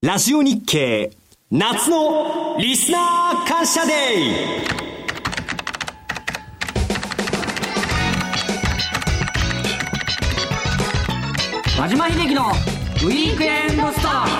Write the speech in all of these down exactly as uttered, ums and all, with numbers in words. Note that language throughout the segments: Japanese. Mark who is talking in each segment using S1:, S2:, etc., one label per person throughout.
S1: ラジオ日経夏のリスナー感謝デー。
S2: 和島秀樹のウィークエンドストック。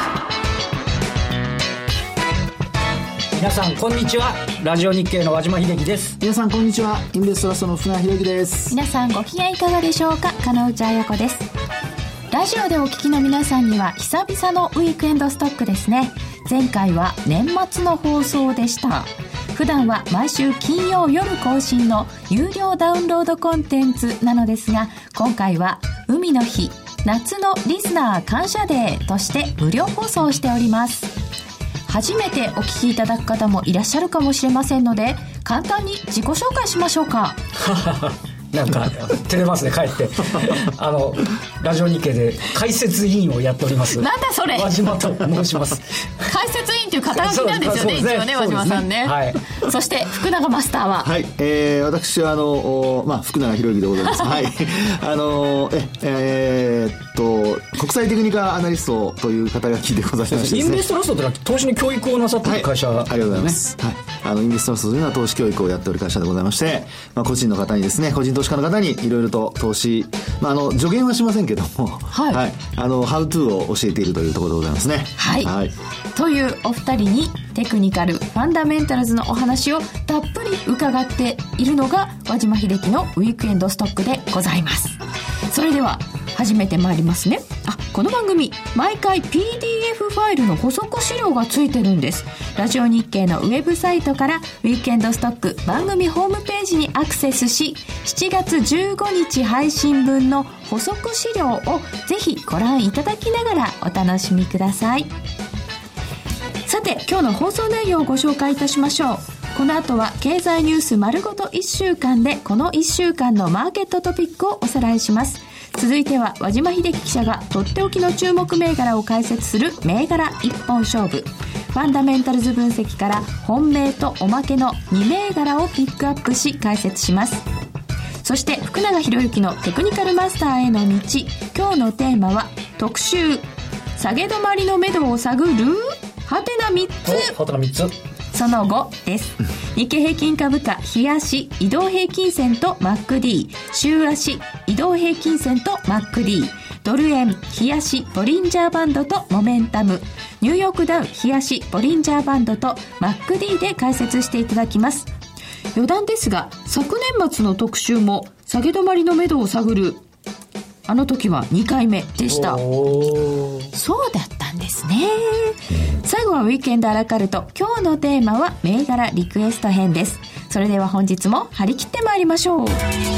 S2: 皆さんこんにちは。ラジオ日経の和島秀樹です。
S3: 皆さんこんにちは。インベストラストの福永博之です。
S4: 皆さんご機嫌いかがでしょうか。金内彩子です。ラジオでお聞きの皆さんには久々のウィークエンドストックですね。前回は年末の放送でした。普段は毎週金曜夜更新の有料ダウンロードコンテンツなのですが、今回は海の日夏のリスナー感謝デーとして無料放送しております。初めてお聞きいただく方もいらっしゃるかもしれませんので、簡単に自己紹介しましょうか。
S2: なんか照れますね、帰ってあのラジオ日経で解説委員をやっております
S4: なんだそれ、
S2: 和島と申します。
S4: 解説委員という肩書きなんですよね、一応ね、和島さんね、はい、そして福永マスターは、
S3: はい、えー、私はあの、まあ、福永博之でございますはい、あのええー、っと国際テクニカアナリストという肩書きでございましてですね、
S2: インベストラストというのは投資に教育をなさっている会社、
S3: はい、ありがとうございます、はい、あのインベストラストというのは投資教育をやっておる会社でございまして、まあ、個人の方にですね、個人投資家の方にいろいろと投資、まあ、あの助言はしませんけども、はいはい、あのハウトゥーを教えているというところでございますね。
S4: はい、はい、というお二人にテクニカルファンダメンタルズのお話をたっぷり伺っているのが和島秀樹のウィークエンドストックでございます。それでは始めてまいりますね。あ、この番組毎回 ピーディーエフ ファイルの補足資料がついてるんです。ラジオ日経のウェブサイトからウィークエンドストック番組ホームページにアクセスし、しちがつじゅうごにち配信分の補足資料をぜひご覧いただきながらお楽しみください。さて、今日の放送内容をご紹介いたしましょう。この後は経済ニュース丸ごといっしゅうかんでこのいっしゅうかんのマーケットトピックをおさらいします。続いては和島秀樹記者がとっておきの注目銘柄を解説する銘柄一本勝負。ファンダメンタルズ分析から本命とおまけのに銘柄をピックアップし解説します。そして福永博之のテクニカルマスターへの道。今日のテーマは特集下げ止まりの目処を探るはてなみっつ、
S2: はてなみっつ
S4: その後です。日経平均株価日足移動平均線と マックディー、 週足移動平均線と マックディー、 ドル円日足ボリンジャーバンドとモメンタム、ニューヨークダウ日足ボリンジャーバンドと マックディー で解説していただきます。余談ですが、昨年末の特集も下げ止まりの目処を探るあの時はにかいめでした。そうだったんですね。最後はウィークエンドアラカルト。今日のテーマは銘柄リクエスト編です。それでは本日も張り切ってまいりましょう。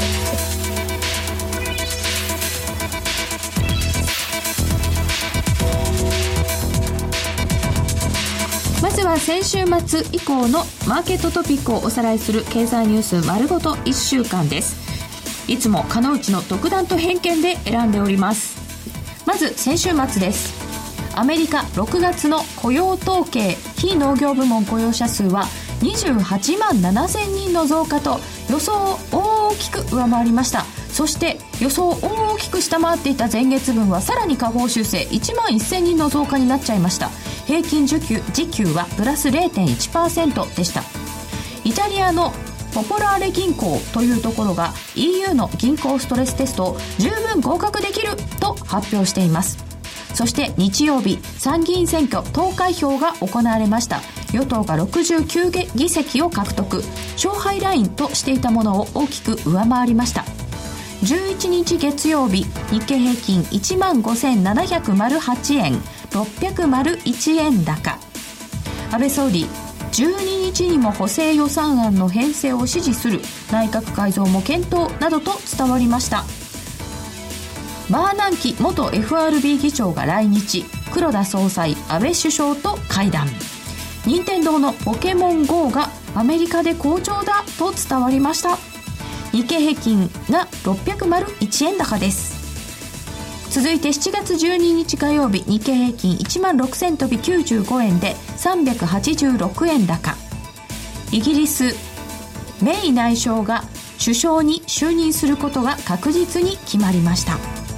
S4: まずは先週末以降のマーケットトピックをおさらいする経済ニュース丸ごといっしゅうかんです。いつも金内の独断と偏見で選んでおります。まず先週末です。アメリカろくがつの雇用統計非農業部門雇用者数はにじゅうはちまんななせんにんの増加と予想を大きく上回りました。そして予想を大きく下回っていた前月分はさらに下方修正いちまんせんにんの増加になっちゃいました。平均時給、時給はプラス れいてんいちパーセント でした。イタリアのポポラーレ銀行というところが イーユー の銀行ストレステストを十分合格できると発表しています。そして日曜日、参議院選挙投開票が行われました。与党がろくじゅうきゅうぎせきを獲得、勝敗ラインとしていたものを大きく上回りました。じゅういちにち月曜日、日経平均 いちまんごせんななひゃくはちえん、ろっぴゃくいちえん高。安倍総理じゅうににちにも補正予算案の編成を指示する、内閣改造も検討などと伝わりました。バーナンキ元 エフアールビー 議長が来日、黒田総裁、安倍首相と会談。任天堂のポケモン ゴー がアメリカで好調だと伝わりました。日経平均がろっぴゃくいちえん高です。続いてしちがつじゅうににち火曜日、日経平均いちまんろくせん飛びきゅうじゅうごえんでさんびゃくはちじゅうろくえん高。イギリスメイ内相が首相に就任することが確実に決まりました。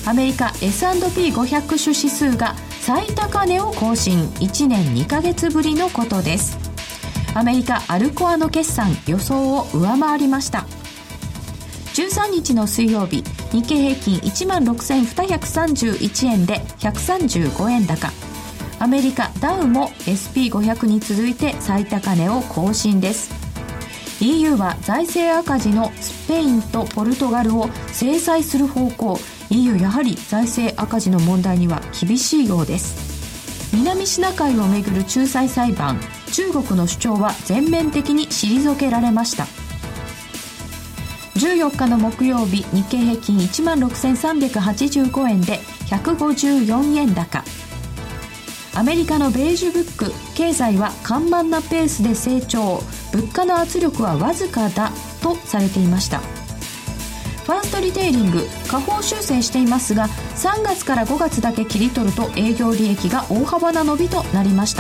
S4: アメリカ エスアンドピーごひゃく 種指数が最高値を更新、いちねんにかげつぶりのことです。アメリカアルコアの決算、予想を上回りました。じゅうさんにちの水曜日、日経平均 いちまんろくせんにひゃくさんじゅういちえんでひゃくさんじゅうごえん高、アメリカダウも エスピーごひゃく に続いて最高値を更新です。 イーユー は財政赤字のスペインとポルトガルを制裁する方向。 イーユー やはり財政赤字の問題には厳しいようです。南シナ海をめぐる仲裁裁判、中国の主張は全面的に退けられました。じゅうよっかの木曜日、日経平均 いちまんろくせんさんびゃくはちじゅうごえんでひゃくごじゅうよんえん高。アメリカのベージュブック、経済は緩慢なペースで成長、物価の圧力はわずかだとされていました。ファーストリテイリング、下方修正していますが、さんがつからごがつだけ切り取ると営業利益が大幅な伸びとなりました。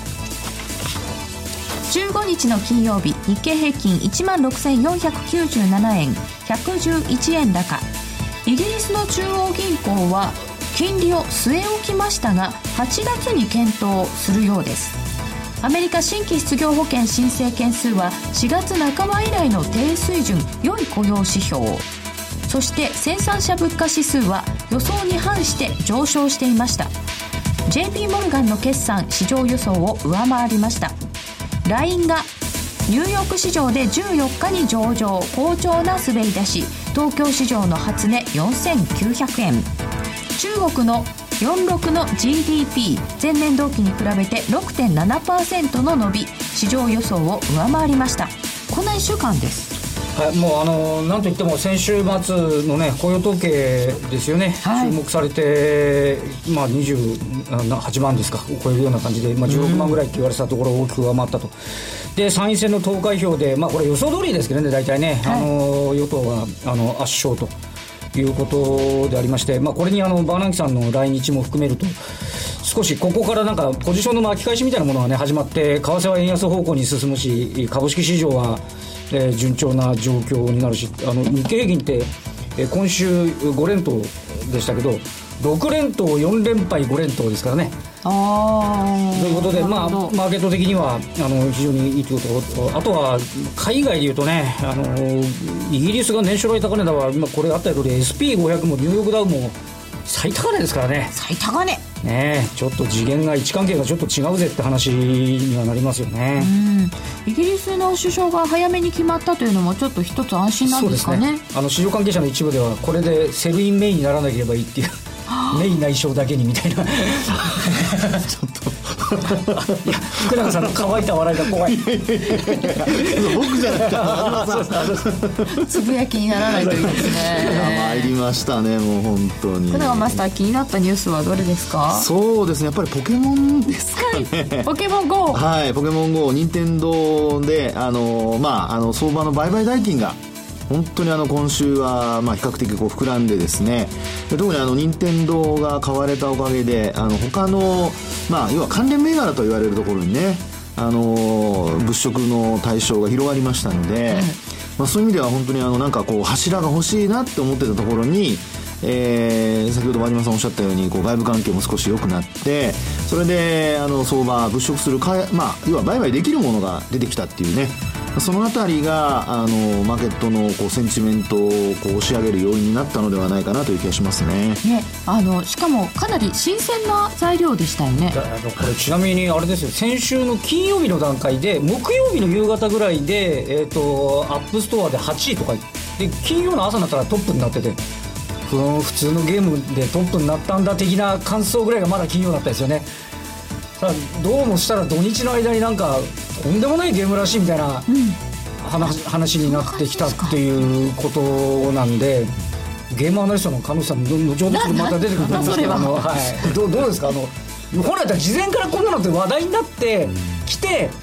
S4: じゅうごにちの金曜日、日経平均 いちまんろくせんよんひゃくきゅうじゅうななえん、ひゃくじゅういちえん高。イギリスの中央銀行は金利を据え置きましたが、はちがつに検討するようです。アメリカ新規失業保険申請件数はしがつなかば以来の低水準、良い雇用指標。そして生産者物価指数は予想に反して上昇していました。 ジェーピー モルガンの決算、市場予想を上回りました。 ライン がニューヨーク市場でじゅうよっかに上場、好調な滑り出し、東京市場の初値よんせんきゅうひゃくえん。中国のよんじゅうろくの ジーディーピー、 前年同期に比べて ろくてんななパーセント の伸び、市場予想を上回りました。こんないっしゅうかんです。
S2: はい、もうあのなんといっても先週末のね雇用統計ですよね、はい、注目されて、まあ、にじゅうはちまんですかを超えるような感じで、まあ、じゅうろくまんぐらいって言われてたところを大きく上回ったと。で参院選の投開票で、まあ、これ予想通りですけどね、大体ね、はい、あの与党があの圧勝ということでありまして、まあ、これにあのバーナンキさんの来日も含めると、少しここからなんかポジションの巻き返しみたいなものがね始まって、為替は円安方向に進むし、株式市場はえー、順調な状況になるし、あの日経平均って、えー、今週ご連投でしたけど、ろく連投よん連敗ご連投ですからね。あということで、まあ、マーケット的にはあの非常にいいということ。あとは海外でいうとね、あのイギリスが年初来高値だわ、今これあったより エスピーごひゃく もニューヨークダウも最高値ですからね。
S4: 最高値
S2: ね、ちょっと次元が位置関係がちょっと違うぜって話にはなりますよね。
S4: うん、イギリスの首相が早めに決まったというのもちょっと一つ安心なんですかね。
S2: そうですね、あの市場関係者の一部ではこれでセルインメインにならなければいいっていうメイン内緒だけにみたいなちょっといや福永さんの乾いた笑いが怖い僕
S3: じゃなくて
S4: つぶやきにならないといいですね。
S3: 参りましたね、もう本当に。
S4: 福永マスター、気になったニュースはどれですか？
S3: そうですね、やっぱりポケモンですかね。
S4: ポケモン ゴー、
S3: はい、ポケモン ゴー、任天堂であの、まあ、あの相場の売買代金が本当にあの今週はまあ比較的こう膨らんでですね、で特にあの任天堂が買われたおかげで、あの他の、まあ、要は関連銘柄と言われるところにね、あの物色の対象が広がりましたので、まあ、そういう意味では本当にあのなんかこう柱が欲しいなって思ってたところに、えー、先ほど馬島さんおっしゃったようにこう外部関係も少し良くなって、それであの相場物色するか、まあ、要は売買できるものが出てきたっていうね、そのあたりがあのマーケットのこうセンチメントをこう押し上げる要因になったのではないかなという気がしますね。
S4: ね、あのしかもかなり新鮮な材料でしたよね。
S2: これちなみにあれですよ、先週の金曜日の段階で木曜日の夕方ぐらいで、えー、とアップストアではちいとかで、金曜の朝になったらトップになってて、ふん普通のゲームでトップになったんだ的な感想ぐらいがまだ金曜だったですよね。ただどうもしたら土日の間になんかとんでもないゲームらしいみたいな、うん、話, 話になってきたっていうことなんで、ゲームアナリストの神野さん後ほどまた出てくると思うんですけど、あの、はい、ど, どうですか、あの本来だったら事前からこんなのって話題になってきて、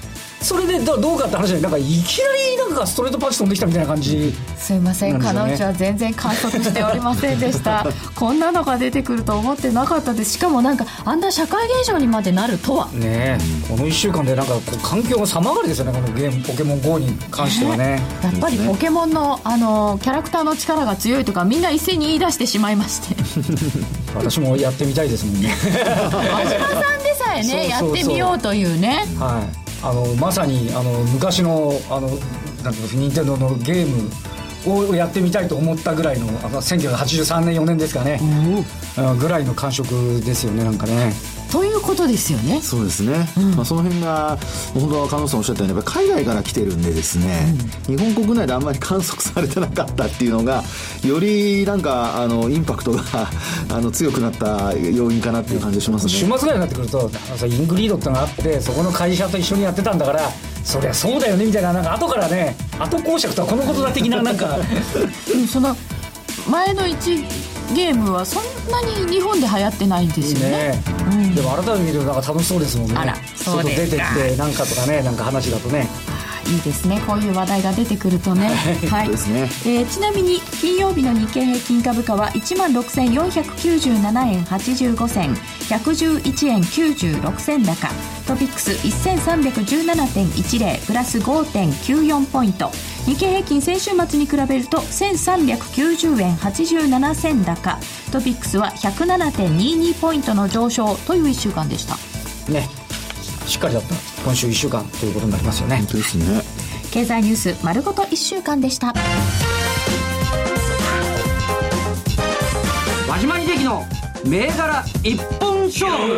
S2: それでどうかって話で、なんかいきなりなんかストレートパンチ飛んできたみたいな感じ、
S4: すいません、金内は全然観測しておりませんでしたこんなのが出てくると思ってなかったです。しかもなんかあんな社会現象にまでなるとは
S2: ね。このいっしゅうかんでなんかこう環境が様変わりですよね、このゲームポケモン ゴー に関してはね。
S4: やっぱりポケモンの、あのキャラクターの力が強いとかみんな一斉に言い出してしまいまして
S2: 私もやってみたいですもんね
S4: 和島さんでさえねそうそうそうやってみようというね、
S2: はい、あのまさにあの昔のあのなんていうか任天堂のゲームをやってみたいと思ったぐらいの、あのせんきゅうひゃくはちじゅうさんねんよねんですかね、ぐらいの感触ですよね、なんかね。
S4: ということですよね。
S3: そうですね、うん、まあ、その辺が本当は菅野さんおっしゃったようにやっぱり海外から来てるんでですね、うん、日本国内であんまり観測されてなかったっていうのがよりなんかあのインパクトがあの強くなった要因かなっていう感じがしますね。
S2: 週末ぐらいになってくるとイングリードってのがあって、そこの会社と一緒にやってたんだからそりゃそうだよねみたいな、なんか後からね、後講釈とはこのことだ的ななんか
S4: その前のいちゲームはそんなに日本で流行ってないんですよね。
S2: ね、うん、でも改めて見るとなんか楽しそうですもんね。
S4: あら、そうですか。
S2: 外出てきてなんかとかね、なんか話だとね。
S4: いいですね、こういう話題が出てくるとねはい、ですね、えー、ちなみに金曜日の日経平均株価は いちまんろくせんよんひゃくきゅうじゅうななえんはちじゅうごせん、ひゃくじゅういちえんきゅうじゅうろくせん高、トピックス せんさんびゃくじゅうななてんいちゼロ プラス ごてんきゅうよん ポイント、日経平均先週末に比べるとせんさんびゃくきゅうじゅうえんはちじゅうななせん高、トピックスは ひゃくななてんにじゅうに ポイントの上昇といういっしゅうかんでした
S2: ね。しっかりだった今週いっしゅうかんということになりますよね。
S3: 本当ですね。
S4: 経済ニュース丸ごといっしゅうかんでした。
S1: 和島秀樹の銘柄一本勝負。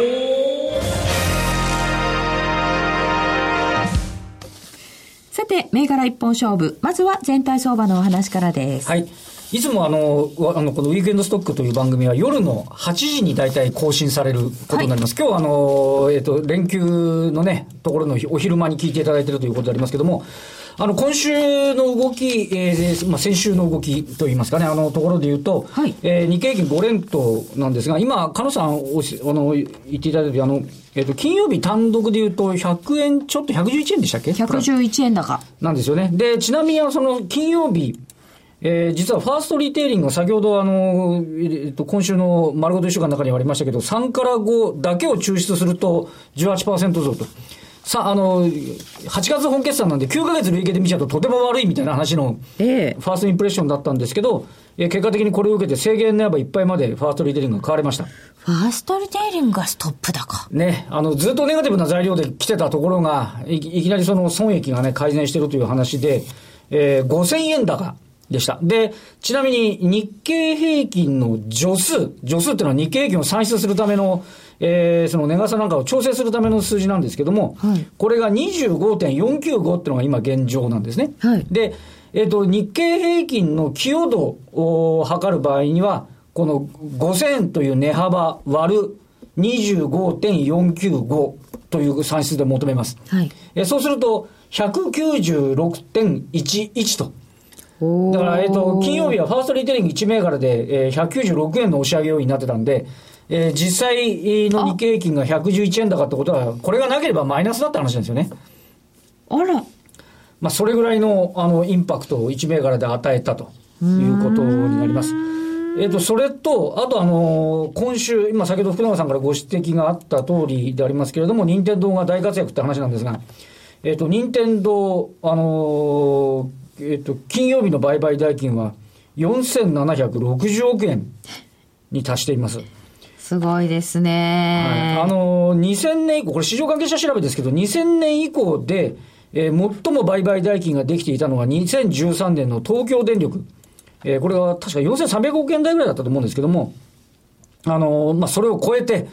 S4: さて、銘柄一本勝負、まずは全体相場のお話からです。
S2: はい、いつもあのあのこのウィークエンドストックという番組は夜のはちじに大体更新されることになります。はい、今日はあの、えーと、連休のねところのお昼間に聞いていただいているということでありますけども、あの今週の動き、えーまあ、先週の動きといいますかね、あのところで言うと、はい、えー、日経平均ご連投なんですが、今加野さんおしあの言っていただいたように、あの、えーと、金曜日単独で言うとひゃくえんちょっとひゃくじゅういちえんでしたっけ。
S4: ひゃくじゅういちえん高
S2: なんですよね。でちなみにその金曜日、えー、実はファーストリテイリングが先ほどあの、えー、と今週の丸ごといっしゅうかんの中にありましたけど、さんからごだけを抽出すると じゅうはちパーセント 増と。さあ、あの、はちがつ本決算なんできゅうかげつ累計で見ちゃうととても悪いみたいな話のファーストインプレッションだったんですけど、えー、結果的にこれを受けて制限の刃いっぱいまでファーストリテイリングが買われました。
S4: ファーストリテイリングがストップ高。
S2: ね、あの、ずっとネガティブな材料で来てたところが、い, いきなりその損益がね、改善してるという話で、えー、ごせんえん高でした。で、ちなみに日経平均の助数、助数っていうのは日経平均を算出するための、えー、その値傘なんかを調整するための数字なんですけども、はい、これが にじゅうごてんよんきゅうご っていうのが今現状なんですね。はい、で、えっと、日経平均の寄与度を測る場合には、このごせんえんという値幅割る にじゅうごてんよんきゅうご という算出で求めます。はい、えそうすると ひゃくきゅうじゅうろくてんいちいち と。だから、えっと、金曜日はファーストリテイリングいち銘柄で、えー、ひゃくきゅうじゅうろくえんの押し上げ要因になってたんで、えー、実際の日経平均がひゃくじゅういちえん高ってことは、これがなければマイナスだった話なんですよね。
S4: あら。
S2: まあ、それぐらいの、あの、インパクトをいち銘柄で与えたということになります。えっと、それと、あとあの、今週、今先ほど福永さんからご指摘があった通りでありますけれども、任天堂が大活躍って話なんですが、えっと、任天堂、あの、えっと、金曜日の売買代金はよんせんななひゃくろくじゅうおくえんに達しています。
S4: すごいですね。
S2: はい、あのにせんねん以降、これ市場関係者調べですけど、にせんねん以降で、えー、最も売買代金ができていたのがにせんじゅうさんねんの東京電力、えー、これは確かよんせんさんびゃくおくえん台ぐらいだったと思うんですけども、あのまあ、それを超えて、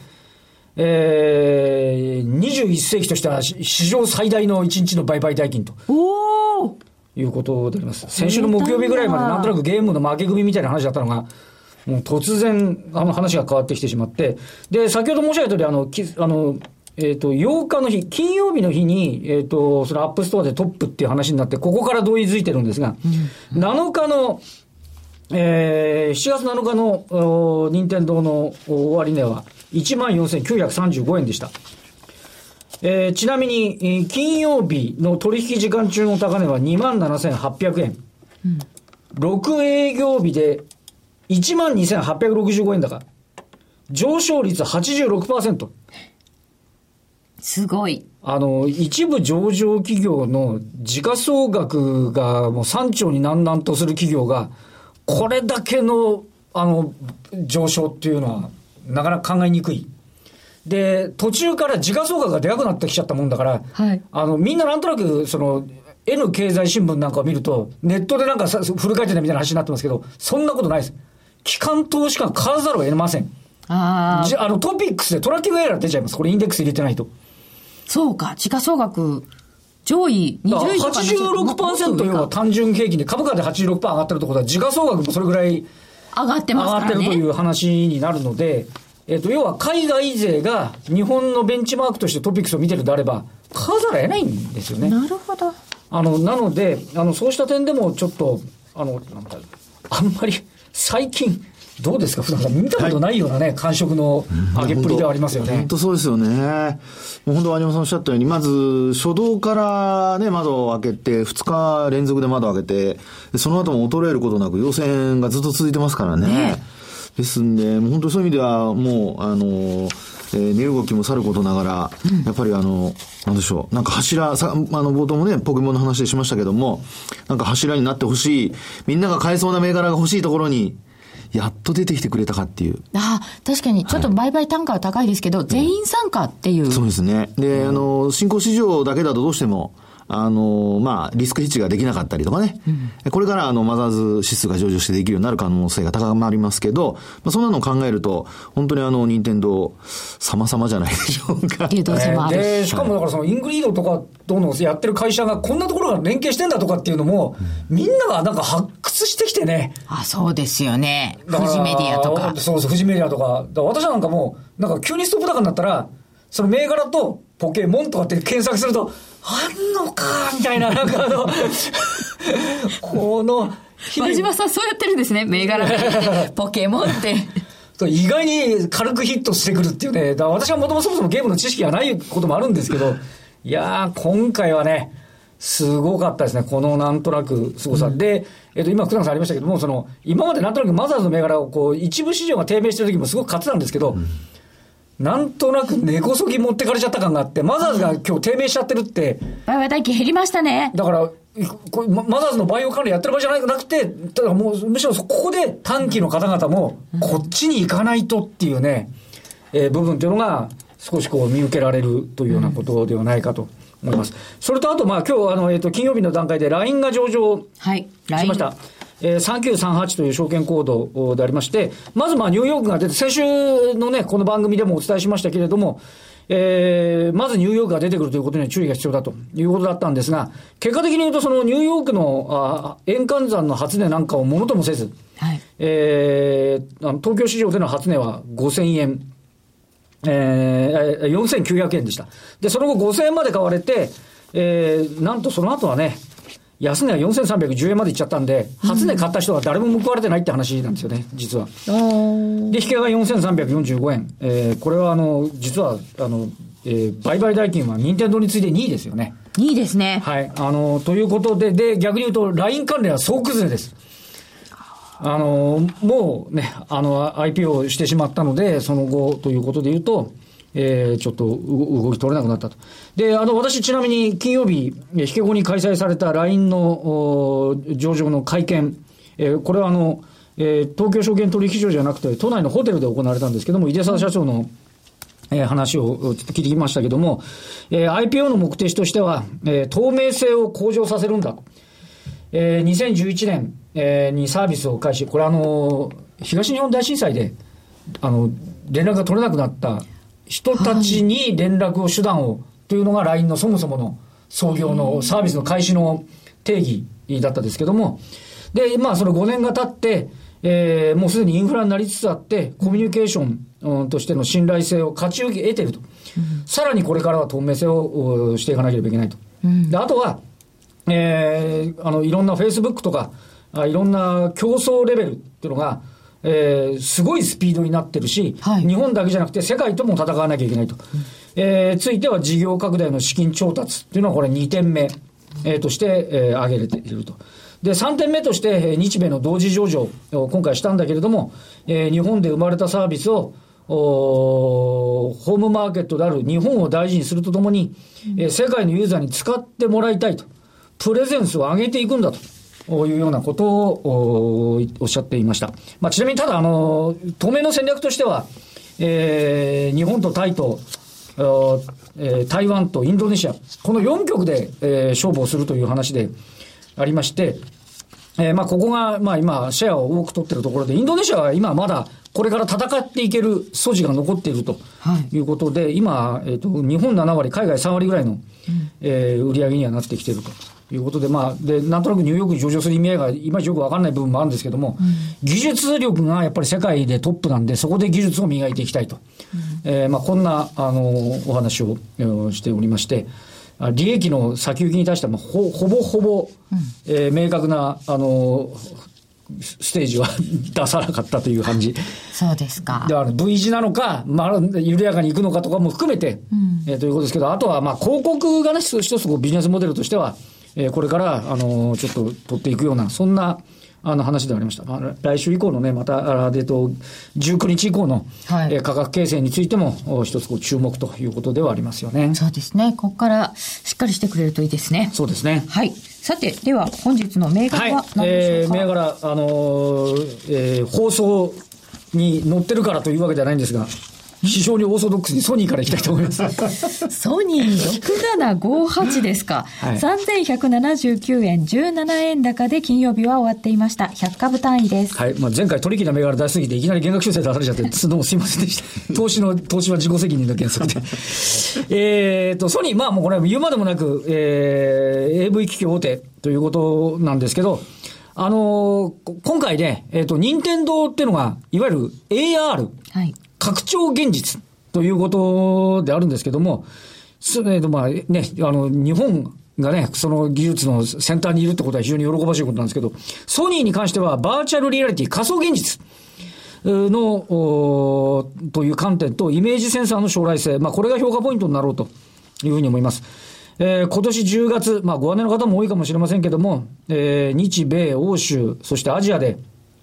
S2: えー、にじゅういっせいきとしては史上最大のいちにちの売買代金と
S4: お
S2: いうことであります。先週の木曜日ぐらいまでなんとなくゲームの負け組みたいな話だったのが、もう突然あの話が変わってきてしまって、で先ほど申し上げた通り、あのきあのえっとようかの日、金曜日の日にえっとそのアップストアでトップっていう話になって、ここから同意づいてるんですが、うん、なのかの、えー、しちがつなのかの任天堂の終値はいちまんよんせんきゅうひゃくさんじゅうごえんでした。 えー、ちなみに、えー、金曜日の取引時間中の高値は にまんななせんはっぴゃくえん、うん、ろく営業日で いちまんにせんはっぴゃくろくじゅうごえん高、上昇率 はちじゅうろくパーセント。
S4: すごい。
S2: あの一部上場企業の時価総額がもうさんちょうになんなんとする企業がこれだけのあの上昇っていうのはなかなか考えにくい。で途中から時価総額がでかくなってきちゃったもんだから、はい、あのみんななんとなくその N 経済新聞なんかを見るとネットでなんかフル回転だみたいな話になってますけど、そんなことないです。機関投資家が買わざるを得ません。ああのトピックスでトラッキングエラー出ちゃいます。これインデックス入れてないと。
S4: そうか、時価総額上位にじゅういとか
S2: はちじゅうろくパーセント 要は単純平均で株価で はちじゅうろくパーセント 上がってるところは時価総額もそれぐらい
S4: 上がってますからね。
S2: 上がってるという話になるので、えっと、要は海外勢が日本のベンチマークとしてトピックスを見てるのであれば買わざるを得ないんですよね。
S4: なるほど。
S2: あのなのであのそうした点でもちょっとあのなんかあんまり最近どうですか、普段見たことないようなね、はい、感触の上げっぷりではありますよね。
S3: 本当そうですよね。もう本当、有馬さんおっしゃったように、まず初動からね、窓を開けて、ふつか連続で窓を開けて、その後も衰えることなく陽線がずっと続いてますからね。ね、ですんで、もう本当にそういう意味では、もう、あの、えー、値動きもさることながら、うん、やっぱりあの、なんでしょう、なんか柱、さ、あの、冒頭もね、ポケモンの話でしましたけども、なんか柱になってほしい、みんなが買えそうな銘柄が欲しいところに、やっと出てきてくれたかっていう。
S4: ああ、確かにちょっと売買単価は高いですけど、はい、全員参加っていう。
S3: そうですね。で、あの、新興市場だけだとどうしても、あの、まあ、リスクヘッジができなかったりとかね。うん、これから、あの、マザーズ指数が上場してできるようになる可能性が高まりますけど、まあ、そんなのを考えると、本当にあの、任天堂、様々じゃないでしょうか。
S4: 流動性もある。
S2: で、しかもだからその、イングリードとか、どうのやってる会社がこんなところが連携してんだとかっていうのも、うん、みんながなんか発掘してきてね。
S4: あ、そうですよね。富士メディアとか。
S2: そうそう、富士メディアとか。だから私なんかもう、なんか急にストップ高になったら、その銘柄とポケモンとかって検索すると、あんのかみたいな、なんかあの、この、
S4: 真島さんそうやってるんですね、銘柄で。ポケモンって。
S2: 意外に軽くヒットしてくるっていうね。だから私はもともとそもそもゲームの知識がないこともあるんですけど、いやー、今回はね、すごかったですね。このなんとなく凄さ。うん、で、えっと、今、福永さんありましたけども、その、今までなんとなくマザーズの銘柄をこう、一部市場が低迷してる時もすごく買ってたんですけど、うん、なんとなく根こそぎ持ってかれちゃった感があって、マザーズが今日低迷しちゃってるって。
S4: 売買代金減りましたね。
S2: だから、これマザーズのバイオ関連やってる場合じゃなくて、ただもうむしろここで短期の方々もこっちに行かないとっていうね、うん、えー、部分というのが少しこう見受けられるというようなことではないかと思います。うん、それとあとまあ今日あの、えー、と金曜日の段階で ライン が上場しました。はい、えー、さんきゅうさんはちという証券コードでありまして、まずまあニューヨークが出て、先週のね、この番組でもお伝えしましたけれども、えー、まずニューヨークが出てくるということには注意が必要だということだったんですが、結果的に言うとそのニューヨークのあ円換算の初値なんかをものともせず、はい、えー、あの東京市場での初値はごせんえん、えー、よんせんきゅうひゃくえんでした。で、その後ごせんえんまで買われて、えー、なんとその後はね、安値はよんせんさんびゃくじゅうえんまでいっちゃったんで、初値買った人は誰も報われてないって話なんですよね、実は。で、引けがよんせんさんびゃくよんじゅうごえん。えー、これはあの、実は、あの、えー、売買代金は任天堂に次いでにいですよね。
S4: にいですね。
S2: はい。あの、ということで、で、逆に言うと、ライン 関連は総崩れです。あの、もうね、あの、アイピーオー してしまったので、その後ということで言うと、えー、ちょっと動き取れなくなったと。で、あの、私ちなみに金曜日、引け後に開催された ライン の上場の会見、えー、これはあの、えー、東京証券取引所じゃなくて、都内のホテルで行われたんですけども、井出沢社長の、えー、話を聞いてきましたけども、えー、アイピーオー の目的としては、えー、透明性を向上させるんだ。えー、にせんじゅういちねん、えー、にサービスを開始、これあの、東日本大震災で、あの、連絡が取れなくなった人たちに連絡を手段をというのが ライン のそもそもの創業のサービスの開始の定義だったですけども、で、まあそのごねんが経って、えー、もうすでにインフラになりつつあってコミュニケーション、うん、としての信頼性を勝ち受け得ていると、うん、さらにこれからは透明性をしていかなければいけないと、うん、であとは、えー、あのいろんな Facebook とかあいろんな競争レベルっていうのがえー、すごいスピードになってるし、はい、日本だけじゃなくて世界とも戦わなきゃいけないと、 えー、ついては事業拡大の資金調達というのはこれにてんめ、えー、として、えー、挙げれていると。で、さんてんめとして、日米の同時上場を今回したんだけれども、えー、日本で生まれたサービスを、ホームマーケットである日本を大事にするとともに、うんえー、世界のユーザーに使ってもらいたいと。プレゼンスを上げていくんだというようなことを お, おっしゃっていました。まあ、ちなみにただ、あの、当面の戦略としては、えー、日本とタイと、えー、台湾とインドネシア、このよん局で、えー、勝負をするという話でありまして、えー、まあ、ここが、まあ、今、シェアを多く取っているところで、インドネシアは今まだ、これから戦っていける素地が残っているということで、はい、今、えーと、日本ななわり、海外さんわりぐらいの、うんえー、売り上げにはなってきているということで、まあ、で、なんとなくニューヨークに上場する意味合いがいまいちよくわかんない部分もあるんですけども、うん、技術力がやっぱり世界でトップなんで、そこで技術を磨いていきたいと。うんえー、まあ、こんな、あの、お話をしておりまして、利益の先行きに対しては、ほ、ほぼほぼ、うんえー、明確な、あの、ステージは出さなかったという感じ。
S4: そうですか。
S2: だから V 字なのか、まあ、緩やかにいくのかとかも含めて、うんえー、ということですけど、あとは、まあ、広告がね、一つこうビジネスモデルとしては、えー、これから、あのー、ちょっと取っていくような、そんな、あの話でありました。まあ、来週以降のね、また、えっと、じゅうくにち以降の、はいえー、価格形成についても、一つこう注目ということではありますよね。
S4: そうですね。ここからしっかりしてくれるといいですね。
S2: そうですね。
S4: はい。さて、では本日の銘柄は何でしょうか。
S2: はい、えー、銘柄、あのーえー、放送に載ってるからというわけではないんですが、非常にオーソドックスにソニーからいきたいと思います。
S4: ソニーろくななごはちですか。はい、さんぜんひゃくななじゅうきゅうえんじゅうななえん高で金曜日は終わっていました。ひゃくかぶ単位です。
S2: はい。まあ、前回取引の銘柄出しすぎていきなり減額修正出されちゃって、どうもすいませんでした。投資の、投資は自己責任の原則で。えっと、ソニー、まあもうこれは言うまでもなく、えー、エーブイ 機器大手ということなんですけど、あのー、今回ね、えっと、任天堂っていうのが、いわゆる エーアール。はい。拡張現実ということであるんですけども、えっとまあね、あの、日本がね、その技術の先端にいるってことは非常に喜ばしいことなんですけど、ソニーに関してはバーチャルリアリティ、仮想現実の、という観点とイメージセンサーの将来性、まあこれが評価ポイントになろうというふうに思います。えー、今年じゅうがつ、まあご案内の方も多いかもしれませんけども、えー、日米欧州、そしてアジアで、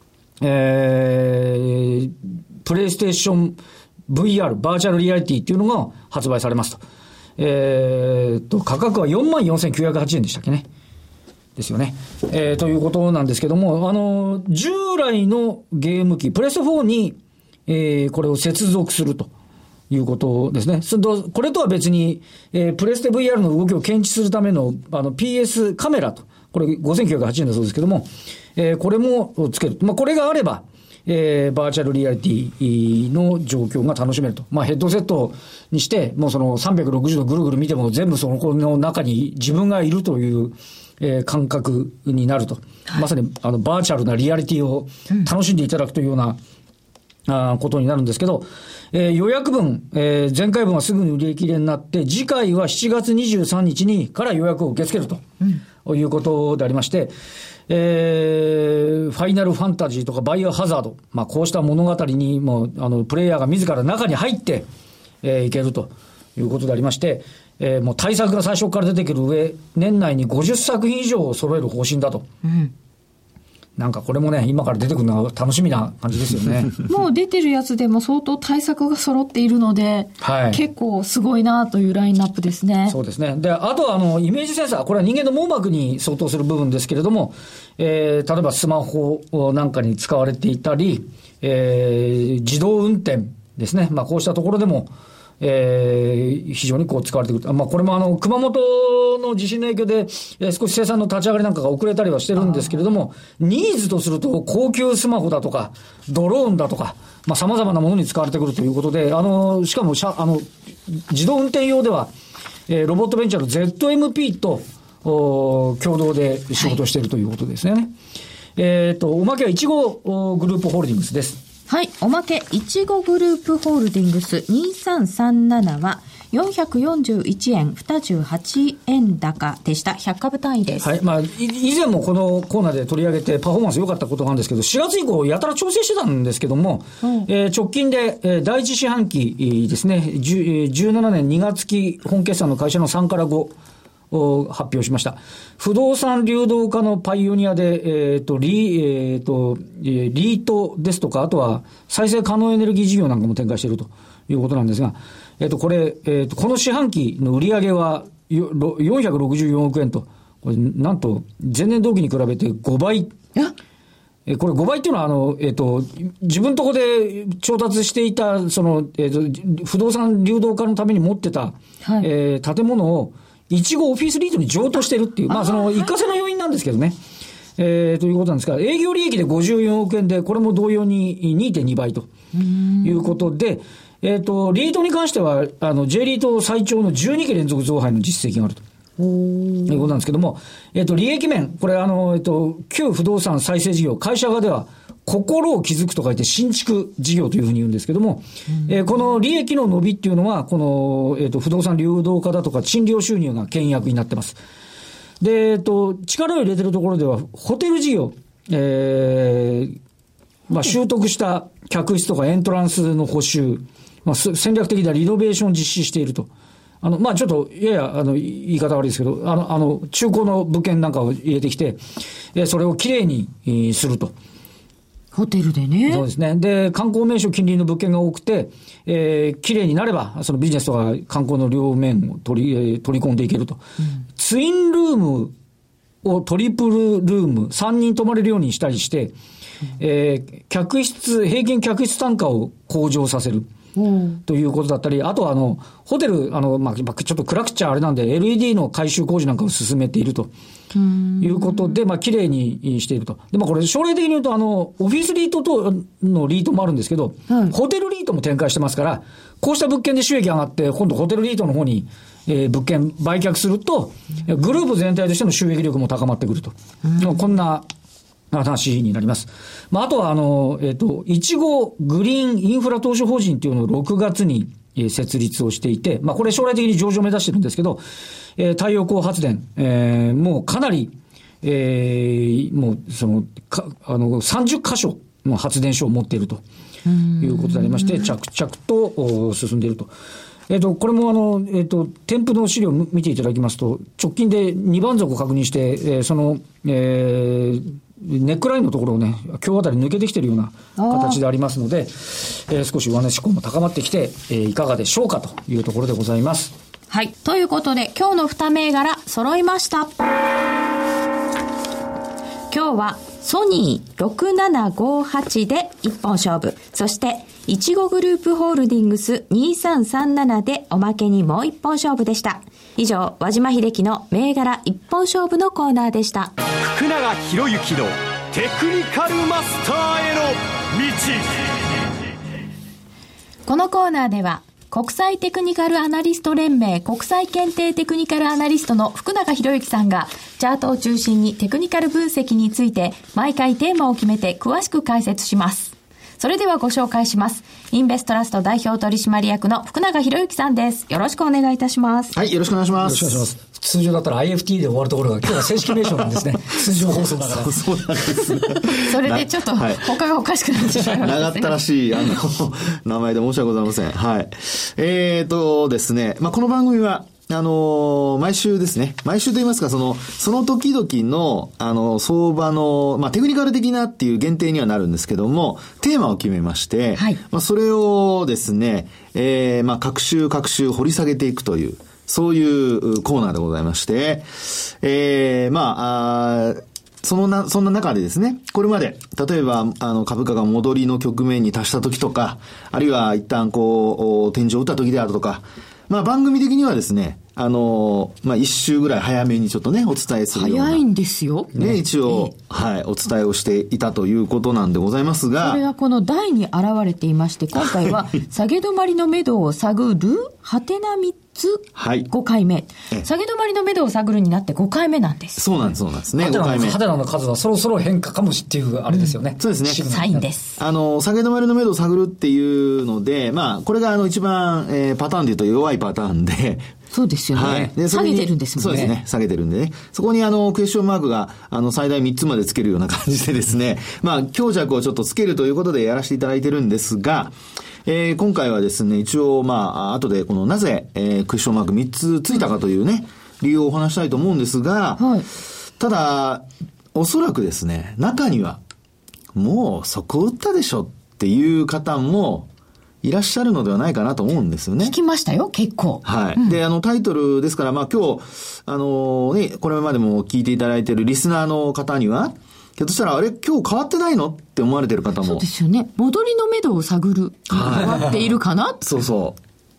S2: えー、プレイステーション ブイアール、バーチャルリアリティっていうのが発売されますと。えー、と、価格は よんまんよんせんきゅうひゃくはちえんでしたっけね。ですよね。えー、ということなんですけども、あの、従来のゲーム機、プレステフォーに、えー、これを接続するということですね。これとは別に、えー、プレステ ブイアール の動きを検知するための、あの、ピーエス カメラと、これごせんきゅうひゃくはちえんだそうですけども、えー、これもつける。まあ、これがあれば、えー、バーチャルリアリティの状況が楽しめると。まあ、ヘッドセットにして、もうそのさんびゃくろくじゅうどぐるぐる見ても全部その子の中に自分がいるという、えー、感覚になると。はい、まさに、あの、バーチャルなリアリティを楽しんでいただくというような、うん、あことになるんですけど、えー、予約分、えー、前回分はすぐに売り切れになって、次回はしちがつにじゅうさんにちにから予約を受け付けると、うん、いうことでありまして、えー、ファイナルファンタジーとかバイオハザード、まあこうした物語にもあのプレイヤーが自ら中に入って、えー、いけるということでありまして、えー、もう対策が最初から出てくる上、年内にごじゅっさくひん以上を揃える方針だと。うん、なんかこれもね、今から出てくるのが楽しみな感じですよね。
S4: もう出てるやつでも相当対策が揃っているので、はい、結構すごいなというラインナップですね。
S2: そうですね。で、あとはあの、イメージセンサー、これは人間の網膜に相当する部分ですけれども、えー、例えばスマホなんかに使われていたり、えー、自動運転ですね。まあこうしたところでも、えー、非常にこう使われてくる。まあこれもあの、熊本の地震の影響で、えー、少し生産の立ち上がりなんかが遅れたりはしてるんですけれども、ニーズとすると高級スマホだとか、ドローンだとか、まあ様々なものに使われてくるということで、あの、しかも、あの、自動運転用では、えー、ロボットベンチャーの ゼットエムピー と、共同で仕事をしているということですね。はい、えっと、おまけはいちごグループホールディングスです。
S4: はい。おまけ、いちごグループホールディングスにさんさんななは、 よんひゃくよんじゅういちえんにじゅうはちえん高でした。ひゃっかぶ単位です。
S2: はい。まあ、以前もこのコーナーで取り上げてパフォーマンス良かったことなんですけど、しがつ以降やたら調整してたんですけども、うん、えー、直近で、えー、第一四半期ですね、じゅうななねんにがつき本決算の会社のさんからごを発表しました。不動産流動化のパイオニアで、えっ、ー、と、リ、えっ、ー、と、リートですとか、あとは再生可能エネルギー事業なんかも展開しているということなんですが、えっ、ー、と、これ、えっ、と、この四半期の売上はよんひゃくろくじゅうよんおくえんと、これ、なんと、前年同期に比べてごばい。えこれごばいっていうのは、あの、えっ、ー、と、自分とこで調達していた、その、えっ、ー、と、不動産流動化のために持ってた、はい、えー、建物を、一号オフィスリートに譲渡してるっていう、まあその一過性の要因なんですけどね。えー、ということなんですが、営業利益でごじゅうよんおくえんで、これも同様に にてんにばいということで、えっ、ー、と、リートに関しては、あの、J リート最長のじゅうにけ連続増配の実績があると。いうことなんですけども、えっ、ー、と、利益面、これあの、えっ、ー、と、旧不動産再生事業、会社側では、心を築くと書いて新築事業というふうに言うんですけども、うん、えー、この利益の伸びっていうのは、この、えっ、ー、と、不動産流動化だとか賃料収入が牽引役になってます。で、えっ、ー、と、力を入れてるところでは、ホテル事業、えー、まあ、習得した客室とかエントランスの補修、まあ、戦略的なリノベーションを実施していると。あの、まあ、ちょっと、やや、あの、言い方悪いですけど、あの、あの、中古の物件なんかを入れてきて、えー、それをきれいに、えー、すると。
S4: ホテルでね。
S2: そうですね。で、観光名所近隣の物件が多くて、えー、綺麗になれば、そのビジネスとか観光の両面を取り、えー、取り込んでいけると。うん、ツインルームをトリプルルーム、さんにん泊まれるようにしたりして、うん、えー、客室、平均客室単価を向上させる。うん、ということだったり、あとはあの、ホテル、あの、まあ、ちょっと暗くちゃあれなんで、エルイーディー の改修工事なんかを進めていると。いうことで、まあ、綺麗にしていると。で、まあ、これ、将来的に言うと、あの、オフィスリートとのリートもあるんですけど、はい、ホテルリートも展開してますから、こうした物件で収益上がって、今度ホテルリートの方に、えー、物件売却すると、グループ全体としての収益力も高まってくると。こんな話になります。まあ、あとは、あの、えっと、いち号グリーンインフラ投資法人っていうのをろくがつに設立をしていて、まあ、これ将来的に上場を目指してるんですけど、えー、太陽光発電、えー、もうかなり、えー、もう、その、か、あの、さんじゅっかしょの発電所を持っているということでありまして、着々と進んでいると。えっと、これもあの、えっと、添付の資料を見ていただきますと、直近でにばん底を確認して、えー、その、えー、ネックラインのところをね、今日あたり抜けてきているような形でありますので、えー、少し上値志向も高まってきて、えー、いかがでしょうかというところでございます。
S4: はい。ということで、今日のに銘柄揃いました。今日はソニーろくななごはちで一本勝負。そして、いちごグループホールディングスにさんさんななでおまけにもう一本勝負でした。以上、和島秀樹の銘柄一本勝負のコーナーでした。
S1: 福永博之のテクニカルマスターへの道。
S4: このコーナーでは、国際テクニカルアナリスト連盟国際検定テクニカルアナリストの福永博之さんがチャートを中心にテクニカル分析について毎回テーマを決めて詳しく解説します。それではご紹介します。インベストラスト代表取締役の福永博之さんです。よろしくお願いいたします。
S3: はい、よろしくお願いします。
S2: よろしくお願いします。通常だったら アイエフティー で終わるところが今日は正式名称なんですね。通常放送だから。
S3: そう、そうなんですね。
S4: それでちょっと他がおかしくなってしまいましたね。
S3: 長ったらしい、あの、名前で申し訳ございません。はい。えーとですね、まあ、この番組は、あのー、毎週ですね。毎週と言いますか、その、その時々の、あの、相場の、まあ、テクニカル的なっていう限定にはなるんですけども、テーマを決めまして、はい、まあ、それをですね、えー、まあ、各週各週掘り下げていくという、そういうコーナーでございまして、えー、まあ、あそのな、そんな中でですね、これまで、例えば、あの、株価が戻りの局面に達した時とか、あるいは一旦こう、天井を打った時であるとか、まあ番組的にはですね、あの、まあ一週ぐらい早めにちょっとね、お伝えするような。
S4: 早いんですよ。
S3: ね、一応、えー、はい、お伝えをしていたということなんでございますが。
S4: それがこの台に現れていまして、今回は下げ止まりの目処を探るはてなみっつ、
S3: はい、
S4: ごかいめ。下げ止まりの目処を探るになってごかいめなんです。
S3: そうなんです、そうなんですね。
S2: はてなの、はてなの数はそろそろ変化かもしっていうあれですよね。
S3: うん、そうですね。
S4: サインです。
S3: あの、下げ止まりの目処を探るっていうので、まあ、これがあの一番、えー、パターンで言うと弱いパターンで、
S4: そうですよね。はい、で下げてるんですもんね。
S3: そうですね。下げてるんでね。そこにあの、クエスチョンマークが、あの、最大みっつまでつけるような感じでですね、まあ、強弱をちょっとつけるということでやらせていただいてるんですが、えー、今回はですね、一応、まあ、後でこのなぜ、えー、クエスチョンマークみっつついたかというね、理由をお話したいと思うんですが、はい、ただ、おそらくですね、中には、もうそこ打ったでしょっていう方も、いらっしゃるのではないかなと思うんですよね。
S4: 聞きましたよ、結構。
S3: はい。うん、で、あの、タイトルですから、まあ今日、あのね、これまでも聞いていただいているリスナーの方には、ひょっとしたら、あれ、今日変わってないのって思われている方も。
S4: そうですよね。戻りの目処を探る。変わっているかな、はい、
S3: そうそう。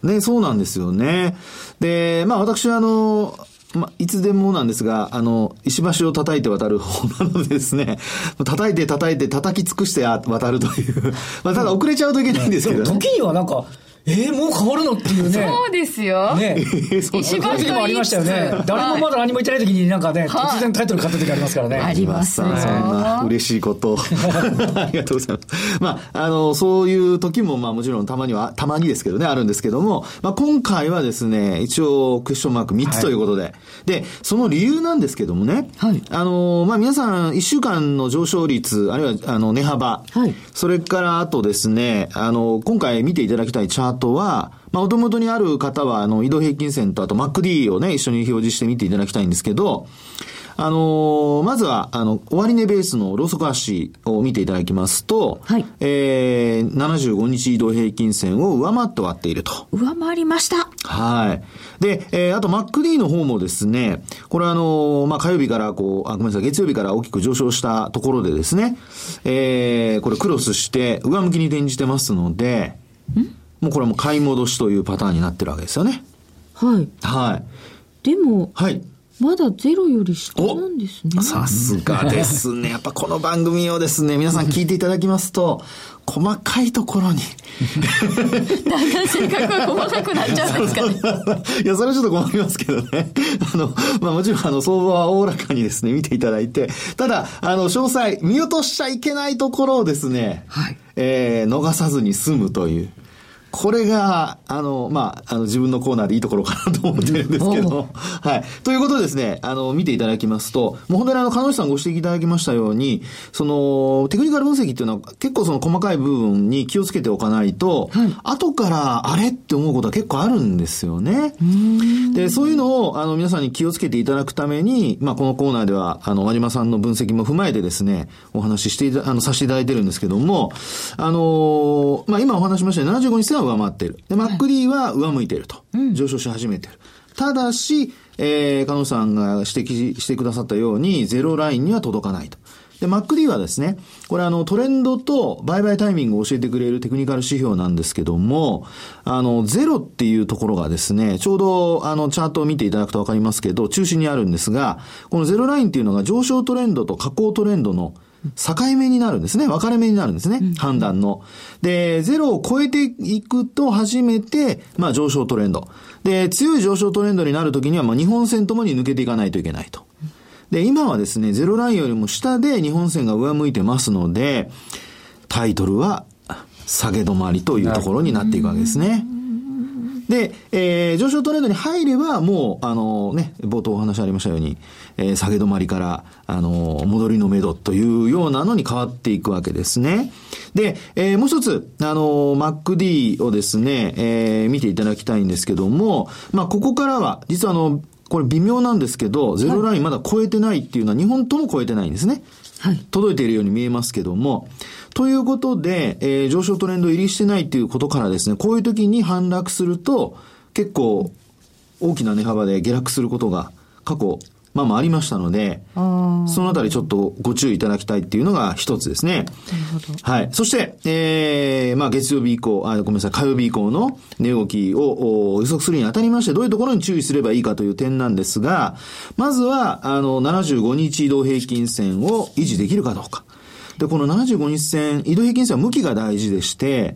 S3: ね、そうなんですよね。で、まあ私はあの、まあ、いつでもなんですが、あの、石橋を叩いて渡る方なのでですね、叩いて叩いて叩き尽くして渡るという。まあ、ただ遅れちゃうといけないんですけどね。
S2: 時にはなんか、えー、もう変わるのっていうね。
S4: そうですよ。
S2: ね。石橋の時もありましたよね。誰もまだ何も言ってない時になんかね、はい、突然タイトル買った時ありますからね。
S4: ありますよ。そん
S3: な嬉しいこと。ありがとうございます。まあ、あの、そういう時も、まあもちろんたまには、たまにですけどね、あるんですけども、まあ今回はですね、一応クエスチョンマークみっつということで、はい、で、その理由なんですけどもね、はい、あの、まあ皆さんいっしゅうかんの上昇率、あるいはあの値幅、はい、それからあとですね、あの、今回見ていただきたいチャートは、まあ、お手元にある方は、あの、移動平均線と、あと マックディー をね、一緒に表示して見ていただきたいんですけど、あのー、まずは、あの、終値ベースのローソク足を見ていただきますと、はい。えー、ななじゅうごにち移動平均線を上回って割っていると。
S4: 上回りました。
S3: はい。で、えー、あと マックディー の方もですね、これはあのー、まあ、火曜日からこう、あ、ごめんなさい、月曜日から大きく上昇したところでですね、えー、これクロスして上向きに転じてますので、んもうこれはもう買い戻しというパターンになってるわけですよね。
S4: はい。
S3: はい。
S4: でも、
S3: はい。
S4: まだゼロより下なんですね。
S3: さすがですね。やっぱこの番組をですね、皆さん聞いていただきますと、細かいところに。
S4: だんだん性格が細かくなっちゃうんですかね。
S3: いや、それはちょっと困りますけどね。あの、まあもちろん、あの、相場はおおらかにですね、見ていただいて、ただ、あの、詳細、見落としちゃいけないところをですね、はい。えー、逃さずに済むという。これが、あの、まあ、あの、自分のコーナーでいいところかなと思ってるんですけど、はい。ということでですね、あの、見ていただきますと、もう本当にあの、鹿野さんご指摘いただきましたように、その、テクニカル分析っていうのは結構その細かい部分に気をつけておかないと、はい、後からあれって思うことは結構あるんですよね。で、そういうのを、あの、皆さんに気をつけていただくために、まあ、このコーナーでは、あの、和島さんの分析も踏まえてですね、お話ししていた、あの、させていただいてるんですけども、あの、まあ、今お話しましたようにななじゅうごにち線は上回っている。で、マックディー は上向いていると。うん、上昇し始めている。ただし、えー、加納さんが指摘してくださったように、ゼロラインには届かないと。で、マックディー はですね、これあの、トレンドと売買タイミングを教えてくれるテクニカル指標なんですけども、あの、ゼロっていうところがですね、ちょうどあの、チャートを見ていただくとわかりますけど、中心にあるんですが、このゼロラインっていうのが上昇トレンドと下降トレンドの境目になるんですね。分かれ目になるんですね。うん、判断の。で、ゼロを超えていくと初めて、まあ上昇トレンド。で、強い上昇トレンドになるときには、まあ日本線ともに抜けていかないといけないと。で、今はですね、ゼロラインよりも下で日本線が上向いてますので、タイトルは下げ止まりというところになっていくわけですね。で、えー、上昇トレンドに入れば、もう、あのね、冒頭お話ありましたように、えー、下げ止まりから、あの、戻りの目処というようなのに変わっていくわけですね。で、えー、もう一つ、あの、マックディー をですね、えー、見ていただきたいんですけども、まあ、ここからは、実はあの、これ微妙なんですけど、ゼロラインまだ超えてないっていうのは、日本とも超えてないんですね。はい。届いているように見えますけども、ということで、えー、上昇トレンド入りしてないっていうことからですね、こういう時に反落すると、結構大きな値幅で下落することが過去、まあまあありましたので、そのあたりちょっとご注意いただきたいっていうのが一つですね。なるほど。はい。そして、えー、まあ月曜日以降、あ、ごめんなさい、火曜日以降の値動きを予測するにあたりまして、どういうところに注意すればいいかという点なんですが、まずは、あの、ななじゅうごにち移動平均線を維持できるかどうか。で、このななじゅうごにち線、移動平均線は向きが大事でして、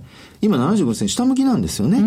S3: 今ななじゅうごにち線下向きなんですよね。うん、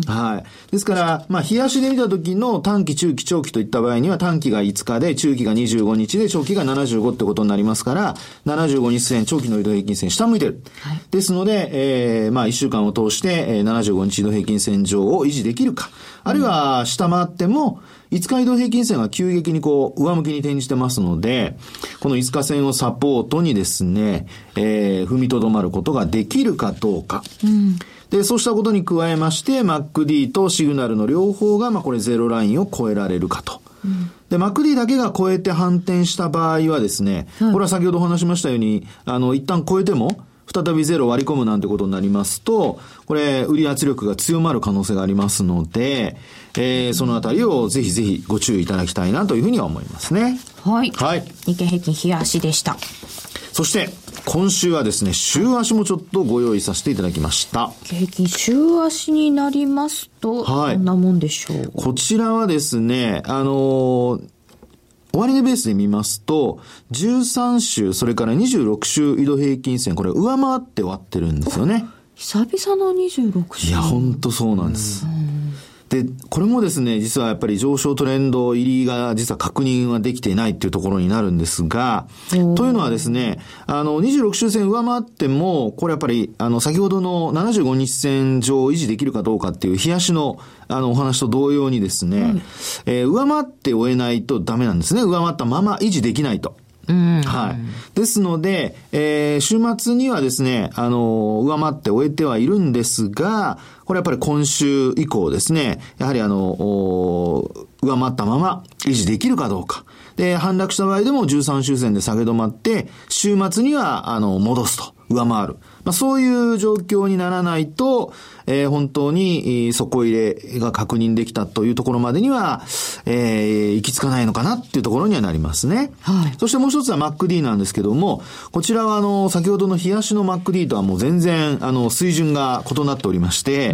S3: はい。ですから、まあ、日足で見た時の短期、中期、長期といった場合には短期がいつかで、中期がにじゅうごにちで、長期がななじゅうごってことになりますから、ななじゅうごにち線、長期の移動平均線下向いてる。はい、ですので、えー、まあ、いっしゅうかんを通して、えー、ななじゅうごにち移動平均線上を維持できるか。あるいは、下回っても、いつか移動平均線が急激にこう、上向きに転じてますので、このいつか線をサポートにですね、えー、踏みとどまることができるかどうか。うん、で、そうしたことに加えまして、マックディー とシグナルの両方が、まあこれゼロラインを超えられるかと。うん、で、マックディー だけが超えて反転した場合はですね、はい、これは先ほどお話しましたように、あの、一旦超えても、再びゼロ割り込むなんてことになりますと、これ、売り圧力が強まる可能性がありますので、えー、そのあたりをぜひぜひご注意いただきたいなというふうには思いますね。
S4: はい。
S3: はい。
S4: 日経平均日足でした。
S3: そして、今週はですね、週足もちょっとご用意させていただきました。
S4: 日経平均週足になりますと、はい。どんなもんでしょう。
S3: こちらはですね、あのー、終値ベースで見ますと、じゅうさん週、それからにじゅうろく週移動平均線、これ上回って割ってるんですよね。
S4: 久々のにじゅうろく週。
S3: いや、ほんとそうなんです。で、これもですね、実はやっぱり上昇トレンド入りが実は確認はできていないっていうところになるんですが、というのはですね、あの、にじゅうろく週線上回っても、これやっぱり、あの、先ほどのななじゅうごにち線上維持できるかどうかっていう日足の、あの、お話と同様にですね、はい、えー、上回って終えないとダメなんですね。上回ったまま維持できないと。うん、はい。ですので、えー、週末にはですね、あの、上回って終えてはいるんですが、これやっぱり今週以降ですね、やはりあの、上回ったまま維持できるかどうか。で、反落した場合でもじゅうさん週線で下げ止まって、週末には、あの、戻すと。上回る。まあ、そういう状況にならないと、えー、本当に底入れが確認できたというところまでには、えー、行き着かないのかなっていうところにはなりますね。はい。そしてもう一つは マックディー なんですけども、こちらはあの、先ほどの日足の マックディー とはもう全然、あの、水準が異なっておりまして、うん、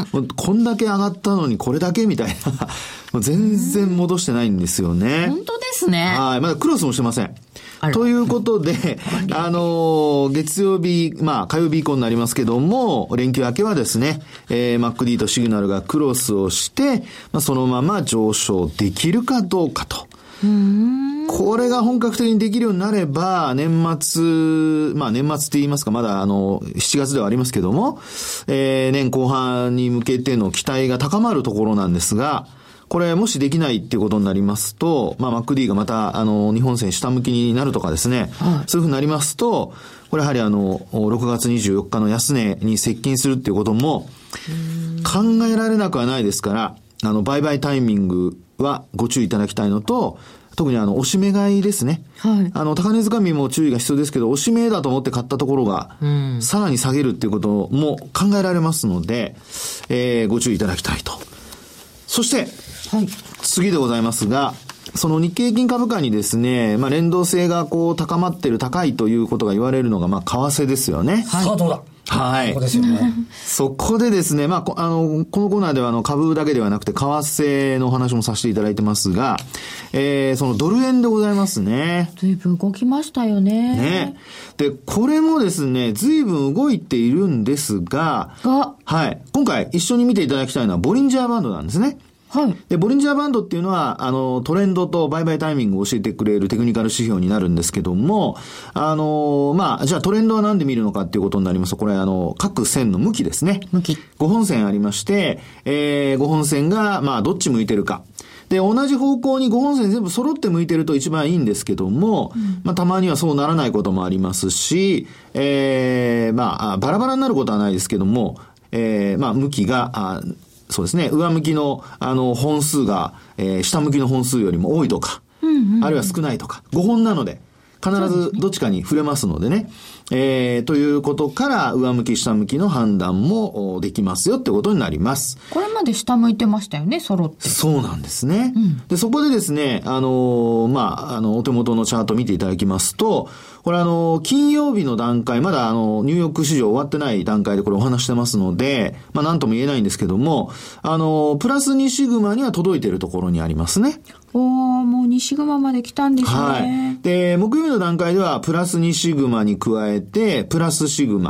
S3: こんだけ上がったのにこれだけみたいな、もう全然戻してないんですよね。
S4: 本当ですね。
S3: はい。まだクロスもしてません。ということで、あの、月曜日、まあ、火曜日以降になりますけども、連休明けはですね、えー、マックディー とシグナルがクロスをして、まあ、そのまま上昇できるかどうかと。うーん、これが本格的にできるようになれば、年末、まあ年末って言いますか、まだあの、しちがつではありますけども、えー、年後半に向けての期待が高まるところなんですが、これもしできないっていうことになりますと、まあ マックディー がまたあの日本線下向きになるとかですね、はい、そういうふうになりますと、これやはりあのろくがつにじゅうよっかの安値に接近するっていうことも考えられなくはないですから、あの売買タイミングはご注意いただきたいのと、特にあの押し目買いですね。はい、あの高値掴みも注意が必要ですけど、押し目だと思って買ったところがさらに下げるっていうことも考えられますので、えー、ご注意いただきたいと。そして、はい、次でございますが、その日経平均株価にですね、まあ連動性がこう高まってる、高いということが言われるのが、まあ為替ですよね。
S2: はい。さあどうだ。
S3: はい。
S2: そこですよね。
S3: そこでですね、まあ、あの、このコーナーではあの株だけではなくて、為替のお話もさせていただいてますが、えー、そのドル円でございますね。
S4: 随分動きましたよね。
S3: ね。で、これもですね、随分動いているんですが、が、はい。今回一緒に見ていただきたいのは、ボリンジャーバンドなんですね。はい。で、ボリンジャーバンドっていうのは、あの、トレンドと売買タイミングを教えてくれるテクニカル指標になるんですけども、あの、まあ、じゃあトレンドは何で見るのかっていうことになりますと、これあの、各線の向きですね。
S4: 向き。
S3: ごほん線ありまして、えー、ごほん線が、まあ、どっち向いてるか。で、同じ方向にごほん線全部揃って向いてると一番いいんですけども、うん、まあ、たまにはそうならないこともありますし、えー、まあ、バラバラになることはないですけども、えー、まあ、向きが、あそうですね。上向きの、あの、本数が、えー、下向きの本数よりも多いとか、うんうん、あるいは少ないとか、ごほんなので、必ずどっちかに触れますのでね。えー、ということから、上向き、下向きの判断もできますよってことになります。
S4: これまで下向いてましたよね、揃って。
S3: そうなんですね。うん、で、そこでですね、あのー、まあ、あの、お手元のチャート見ていただきますと、これあの、金曜日の段階、まだあの、ニューヨーク市場終わってない段階でこれお話してますので、まあ、なんとも言えないんですけども、あの、プラスにシグマには届いているところにありますね。
S4: おー、もうにシグマまで来たんですね。はい。
S3: で、木曜日の段階では、プラスにシグマに加えて、プラスシグマ、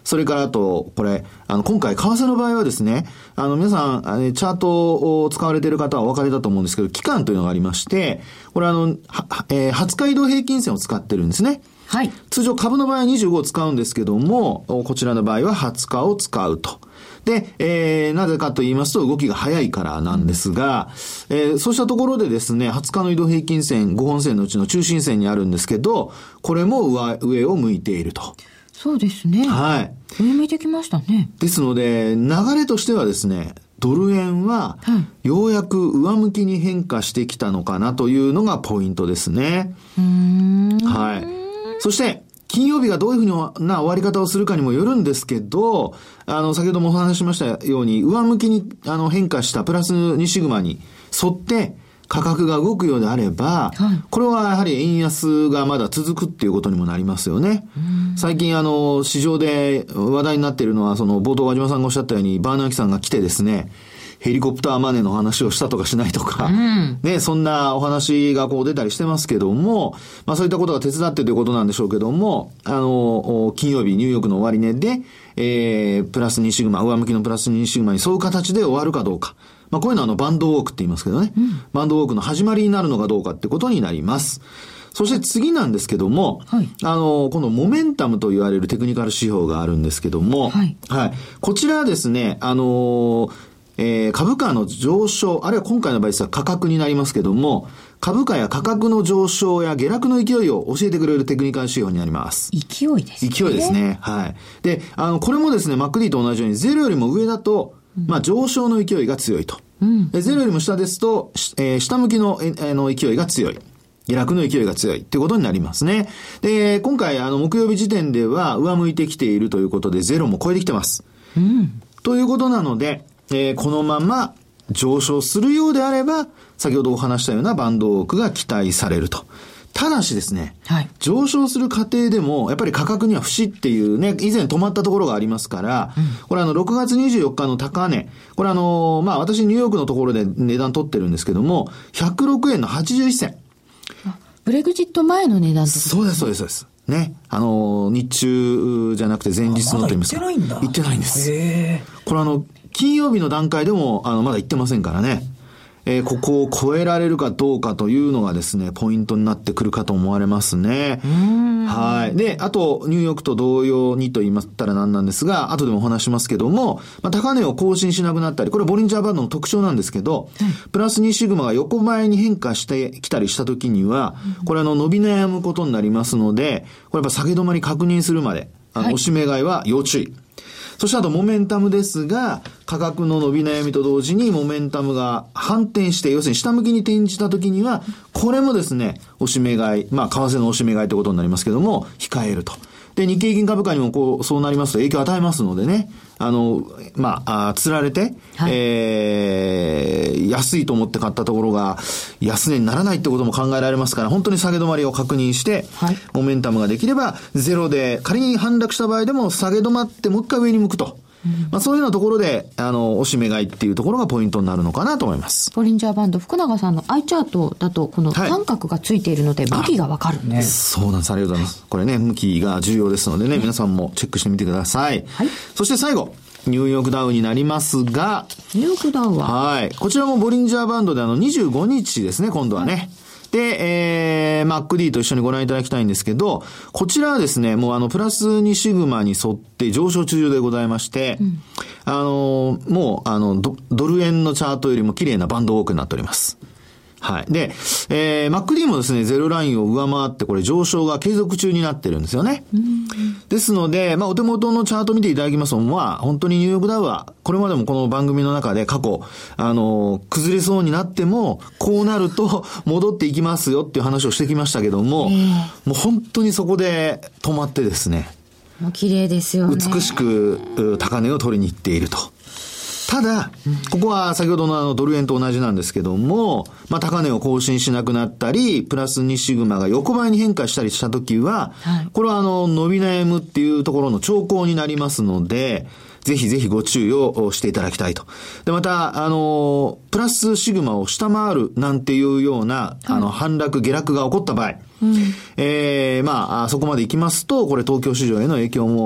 S3: それからあと、これ、あの、今回、為替の場合はですね、あの、皆さん、あのチャートを使われている方はお分かりだと思うんですけど、期間というのがありまして、これあの、はえー、はつか移動平均線を使ってるんですね。
S4: はい。
S3: 通常株の場合はにじゅうごを使うんですけども、こちらの場合ははつかを使うと。で、えー、なぜかと言いますと動きが早いからなんですが、うん、えー、そうしたところでですね、はつかの移動平均線ごほん線のうちの中心線にあるんですけど、これも上、上を向いていると。
S4: そうですね。
S3: はい。
S4: 上向いてきましたね。
S3: ですので、流れとしてはですね、ドル円は、ようやく上向きに変化してきたのかなというのがポイントですね。
S4: うーん。
S3: はい。そして、金曜日がどういうふうな終わり方をするかにもよるんですけど、あの、先ほどもお話ししましたように、上向きにあの変化したプラスにシグマに沿って価格が動くようであれば、はい、これはやはり円安がまだ続くっていうことにもなりますよね。最近あの、市場で話題になっているのは、その冒頭和島さんがおっしゃったように、バーナーキさんが来てですね、ヘリコプターマネーの話をしたとかしないとか、うん、ね、そんなお話がこう出たりしてますけども、まあそういったことが手伝ってということなんでしょうけども、あの、金曜日ニューヨークの終値で、えー、プラスにシグマ、上向きのプラスにシグマにそういう形で終わるかどうか。まあこういうのはあのバンドウォークって言いますけどね、うん、バンドウォークの始まりになるのかどうかってことになります。そして次なんですけども、はい、あの、このモメンタムと言われるテクニカル指標があるんですけども、はい。はい。こちらはですね、あの、えー、株価の上昇、あるいは今回の場合は価格になりますけども、株価や価格の上昇や下落の勢いを教えてくれるテクニカル指標になります。
S4: 勢いですね。
S3: 勢いですね。はい。で、あの、これもですね、マックディ と同じようにゼロよりも上だと、うん、まあ上昇の勢いが強いと。うん、でゼロよりも下ですと、えー、下向きの、えー、の勢いが強い。下落の勢いが強いということになりますね。で、今回、あの、木曜日時点では上向いてきているということで、ゼロも超えてきてます。うん、ということなので、えー、このまま上昇するようであれば、先ほどお話したようなバンドウォークが期待されると。ただしですね、はい、上昇する過程でも、やっぱり価格には節っていうね、以前止まったところがありますから、うん、これあの、ろくがつにじゅうよっかの高値、これあの、まあ私ニューヨークのところで値段取ってるんですけども、ひゃくろくえんのはちじゅういっせん。
S4: ブレグジット前の値段ってことですか？
S3: そうです、そうです、そうです。ね。あの、日中じゃなくて前日のと言いますか。
S2: まだ行ってないんだ。
S3: 行ってないんです。
S2: へ
S3: ー。これあの、金曜日の段階でも、あの、まだ行ってませんからね。えー、ここを超えられるかどうかというのがですね、ポイントになってくるかと思われますね。はい。で、あと、ニューヨークと同様にと言いましたら何なんですが、後でもお話しますけども、まあ、高値を更新しなくなったり、これボリンジャーバンドの特徴なんですけど、うん、プラスにシグマが横ばいに変化してきたりしたときには、これあの、伸び悩むことになりますので、これやっぱ下げ止まり確認するまで、あの、はい、押し目買いは要注意。そしてあとモメンタムですが、価格の伸び悩みと同時にモメンタムが反転して、要するに下向きに転じた時には、これもですね、押し目買い、まあ為替の押し目買いということになりますけども、控えると。で、日経平均株価にもこう、そうなりますと影響を与えますのでね、あの、まあ、あ釣られて、はい、えー、安いと思って買ったところが、安値にならないってことも考えられますから、本当に下げ止まりを確認して、はい、モメンタムができれば、ゼロで、仮に反落した場合でも下げ止まって、もう一回上に向くと。うん、まあ、そういうようなところで、あの、押し目買いっていうところがポイントになるのかなと思います。
S4: ボリンジャーバンド、福永さんのアイチャートだと、この三角がついているので、向きがわかるね。
S3: そうなんです。ありがとうございます。これね、向きが重要ですのでね、皆さんもチェックしてみてください。はい。そして最後、ニューヨークダウになりますが、
S4: ニューヨークダウは
S3: はい。こちらもボリンジャーバンドであの、にじゅうごにちですね、今度はね。はい、で、えー、マックディ と一緒にご覧いただきたいんですけど、こちらはですね、もうあの、プラスにシグマに沿って上昇中でございまして、うん、あの、もう、あのド、ドル円のチャートよりも綺麗なバンドウォークになっております。はい。で、えー、マックディ もですね、ゼロラインを上回って、これ上昇が継続中になってるんですよね。うん、ですので、まあ、お手元のチャート見ていただきますと、まあ、本当にニューヨークダウは、これまでもこの番組の中で過去、あの、崩れそうになっても、こうなると戻っていきますよっていう話をしてきましたけども、えー、もう本当にそこで止まってですね、
S4: もう綺麗ですよね。
S3: 美しく高値を取りに行っていると。ただ、ここは先ほどのあのドル円と同じなんですけども、まあ高値を更新しなくなったり、プラスにシグマが横ばいに変化したりしたときは、はい、これはあの伸び悩むっていうところの兆候になりますので、ぜひぜひご注意をしていただきたいと。で、また、あの、プラスシグマを下回るなんていうような、あの、反落、下落が起こった場合、うん、えー、まあ、そこまで行きますと、これ東京市場への影響も、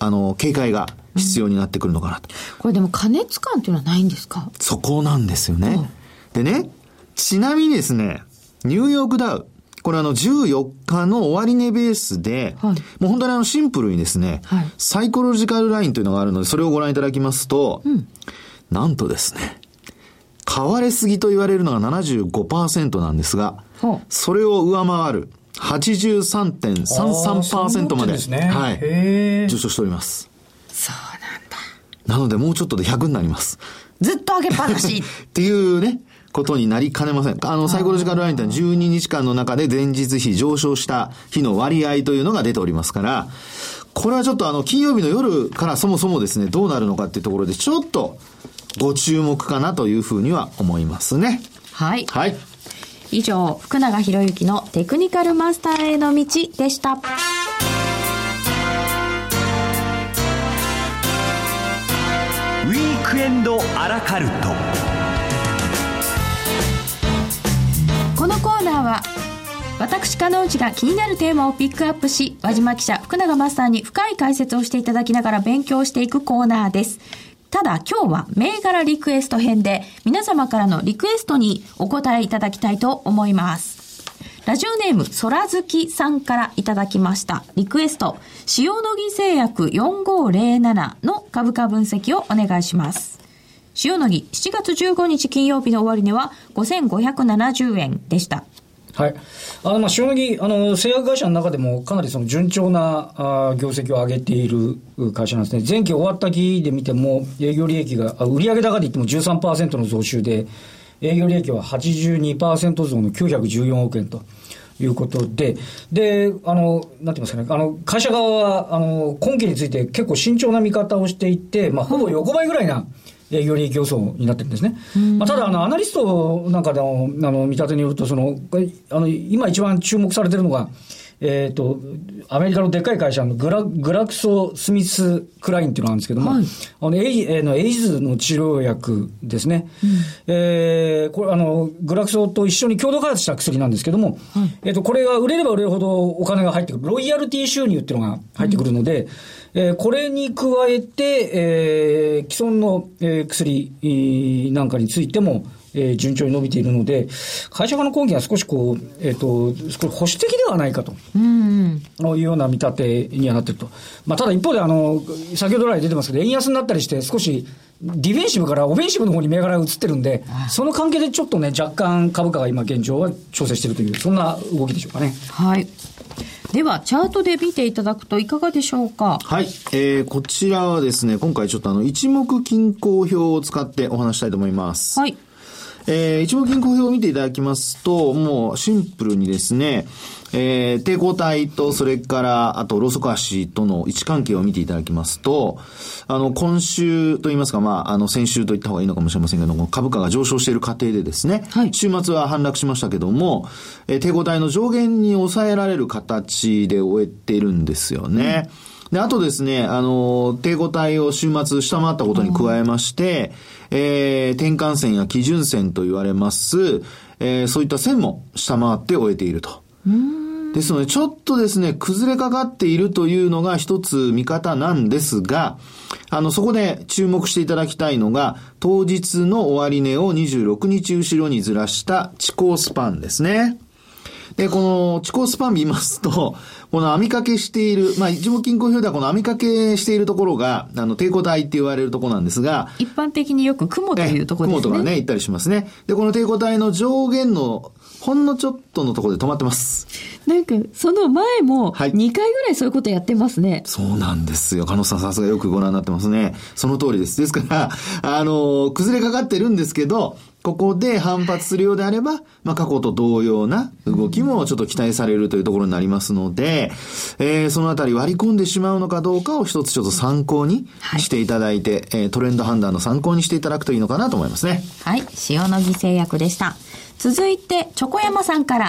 S3: あの、警戒が必要になってくるのかなと。うん、
S4: これでも過熱感っていうのはないんですか？
S3: そこなんですよね。うん、でね、ちなみにですね、ニューヨークダウ、これあのじゅうよっかの終値ベースで、はい、もう本当にあのシンプルにですね、はい、サイコロジカルラインというのがあるので、それをご覧いただきますと、うん、なんとですね、買われすぎと言われるのが ななじゅうごパーセント なんですが、それを上回る はちじゅうさんてんさんさんパーセント まで、
S2: ね、
S3: はい、上昇しております。
S4: そうなんだ。
S3: なのでもうちょっとでひゃくになります。
S4: ずっと上げっぱなし
S3: っていうね、ことになりかねません。あの、サイコロジカルラインというのはじゅうににちかんの中で前日比上昇した日の割合というのが出ておりますから、これはちょっとあの、金曜日の夜からそもそもですね、どうなるのかっていうところでちょっとご注目かなというふうには思いますね。
S4: はい。
S3: はい。
S4: 以上、福永博之のテクニカルマスターへの道でした。ウ
S1: ィークエンドアラカルト。
S4: このコーナーは私加納内が気になるテーマをピックアップし、和島記者福永マスターに深い解説をしていただきながら勉強していくコーナーです。ただ今日は銘柄リクエスト編で皆様からのリクエストにお答えいただきたいと思います。ラジオネーム空月さんからいただきましたリクエスト、塩野義製薬よんごーぜろななの株価分析をお願いします。塩野義しちがつじゅうごにち金曜日の終値はごせんごひゃくななじゅうえんでした。
S2: はい。あの、まあ、塩野義、あの、製薬会社の中でもかなりその順調な、あ業績を上げている会社なんですね。前期終わった期で見ても、営業利益が、あ売上高で言っても じゅうさんパーセント の増収で、営業利益は はちじゅうにパーセント 増のきゅうひゃくじゅうよんおくえんということで、で、あの、なんて言いますかね、あの、会社側は、あの、今期について結構慎重な見方をしていて、まあ、ほぼ横ばいぐらいな、営業利益予想になってるんですね。まあ、ただあのアナリストなんかのあの見立てによると、そのあの今一番注目されているのが、えー、とアメリカのでっかい会社のグラグラクソ・スミス・クラインっていうのがあるんですけども、はい、あのエイ、えー、のエイズの治療薬ですね、うんえー、これあのグラクソと一緒に共同開発した薬なんですけども、はいえー、とこれが売れれば売れるほどお金が入ってくるロイヤルティ収入っていうのが入ってくるので、うんえー、これに加えて、えー、既存の、えー、薬なんかについても、えー、順調に伸びているので、会社側の今期は少しこう、えっと、少し保守的ではないかと、うんうん、いうような見立てにはなっていると。まあ、ただ一方で、あの、先ほど来出てますけど、円安になったりして少しディフェンシブからオフェンシブの方に銘柄が移ってるんで、その関係でちょっとね、若干株価が今現状は調整しているという、そんな動きでしょうかね。
S4: はい。では、チャートで見ていただくといかがでしょうか。
S3: はい。えー、こちらはですね、今回ちょっとあの、一目均衡表を使ってお話したいと思います。
S4: はい。
S3: えー、一目均衡表を見ていただきますと、もうシンプルにですね、えー、抵抗体と、それから、あと、ローソク足との位置関係を見ていただきますと、あの、今週といいますか、まあ、あの、先週と言った方がいいのかもしれませんけども、株価が上昇している過程でですね、はい、週末は反落しましたけども、えー、抵抗体の上限に抑えられる形で終えているんですよね。うん、で、あとですね、あの、抵抗体を週末下回ったことに加えまして、うん、えー、転換線や基準線と言われます、えー、そういった線も下回って終えていると。うんですので、ちょっとですね、崩れかかっているというのが一つ見方なんですが、あの、そこで注目していただきたいのが、当日の終値をにじゅうろくにち後ろにずらした遅行スパンですね。で、この遅行スパン見ますと、この網掛けしている、まあ、一目均衡表ではこの網掛けしているところが、あの、抵抗体って言われるところなんですが、
S4: 一般的によく雲というところですね。
S3: 雲とかね、言ったりしますね。で、この抵抗体の上限のほんのちょっとのところで止まってます。
S4: なんか、その前もにかいぐらいそういうことやってますね。はい、
S3: そうなんですよ。加納さんさすがよくご覧になってますね。その通りです。ですから、あの、崩れかかってるんですけど、ここで反発するようであれば、まあ、過去と同様な動きもちょっと期待されるというところになりますので、えー、そのあたり割り込んでしまうのかどうかを一つちょっと参考にしていただいて、はい、えー、トレンド判断の参考にしていただくといいのかなと思いますね。
S4: はい。塩野義製薬でした。続いて、チョコヤマさんから、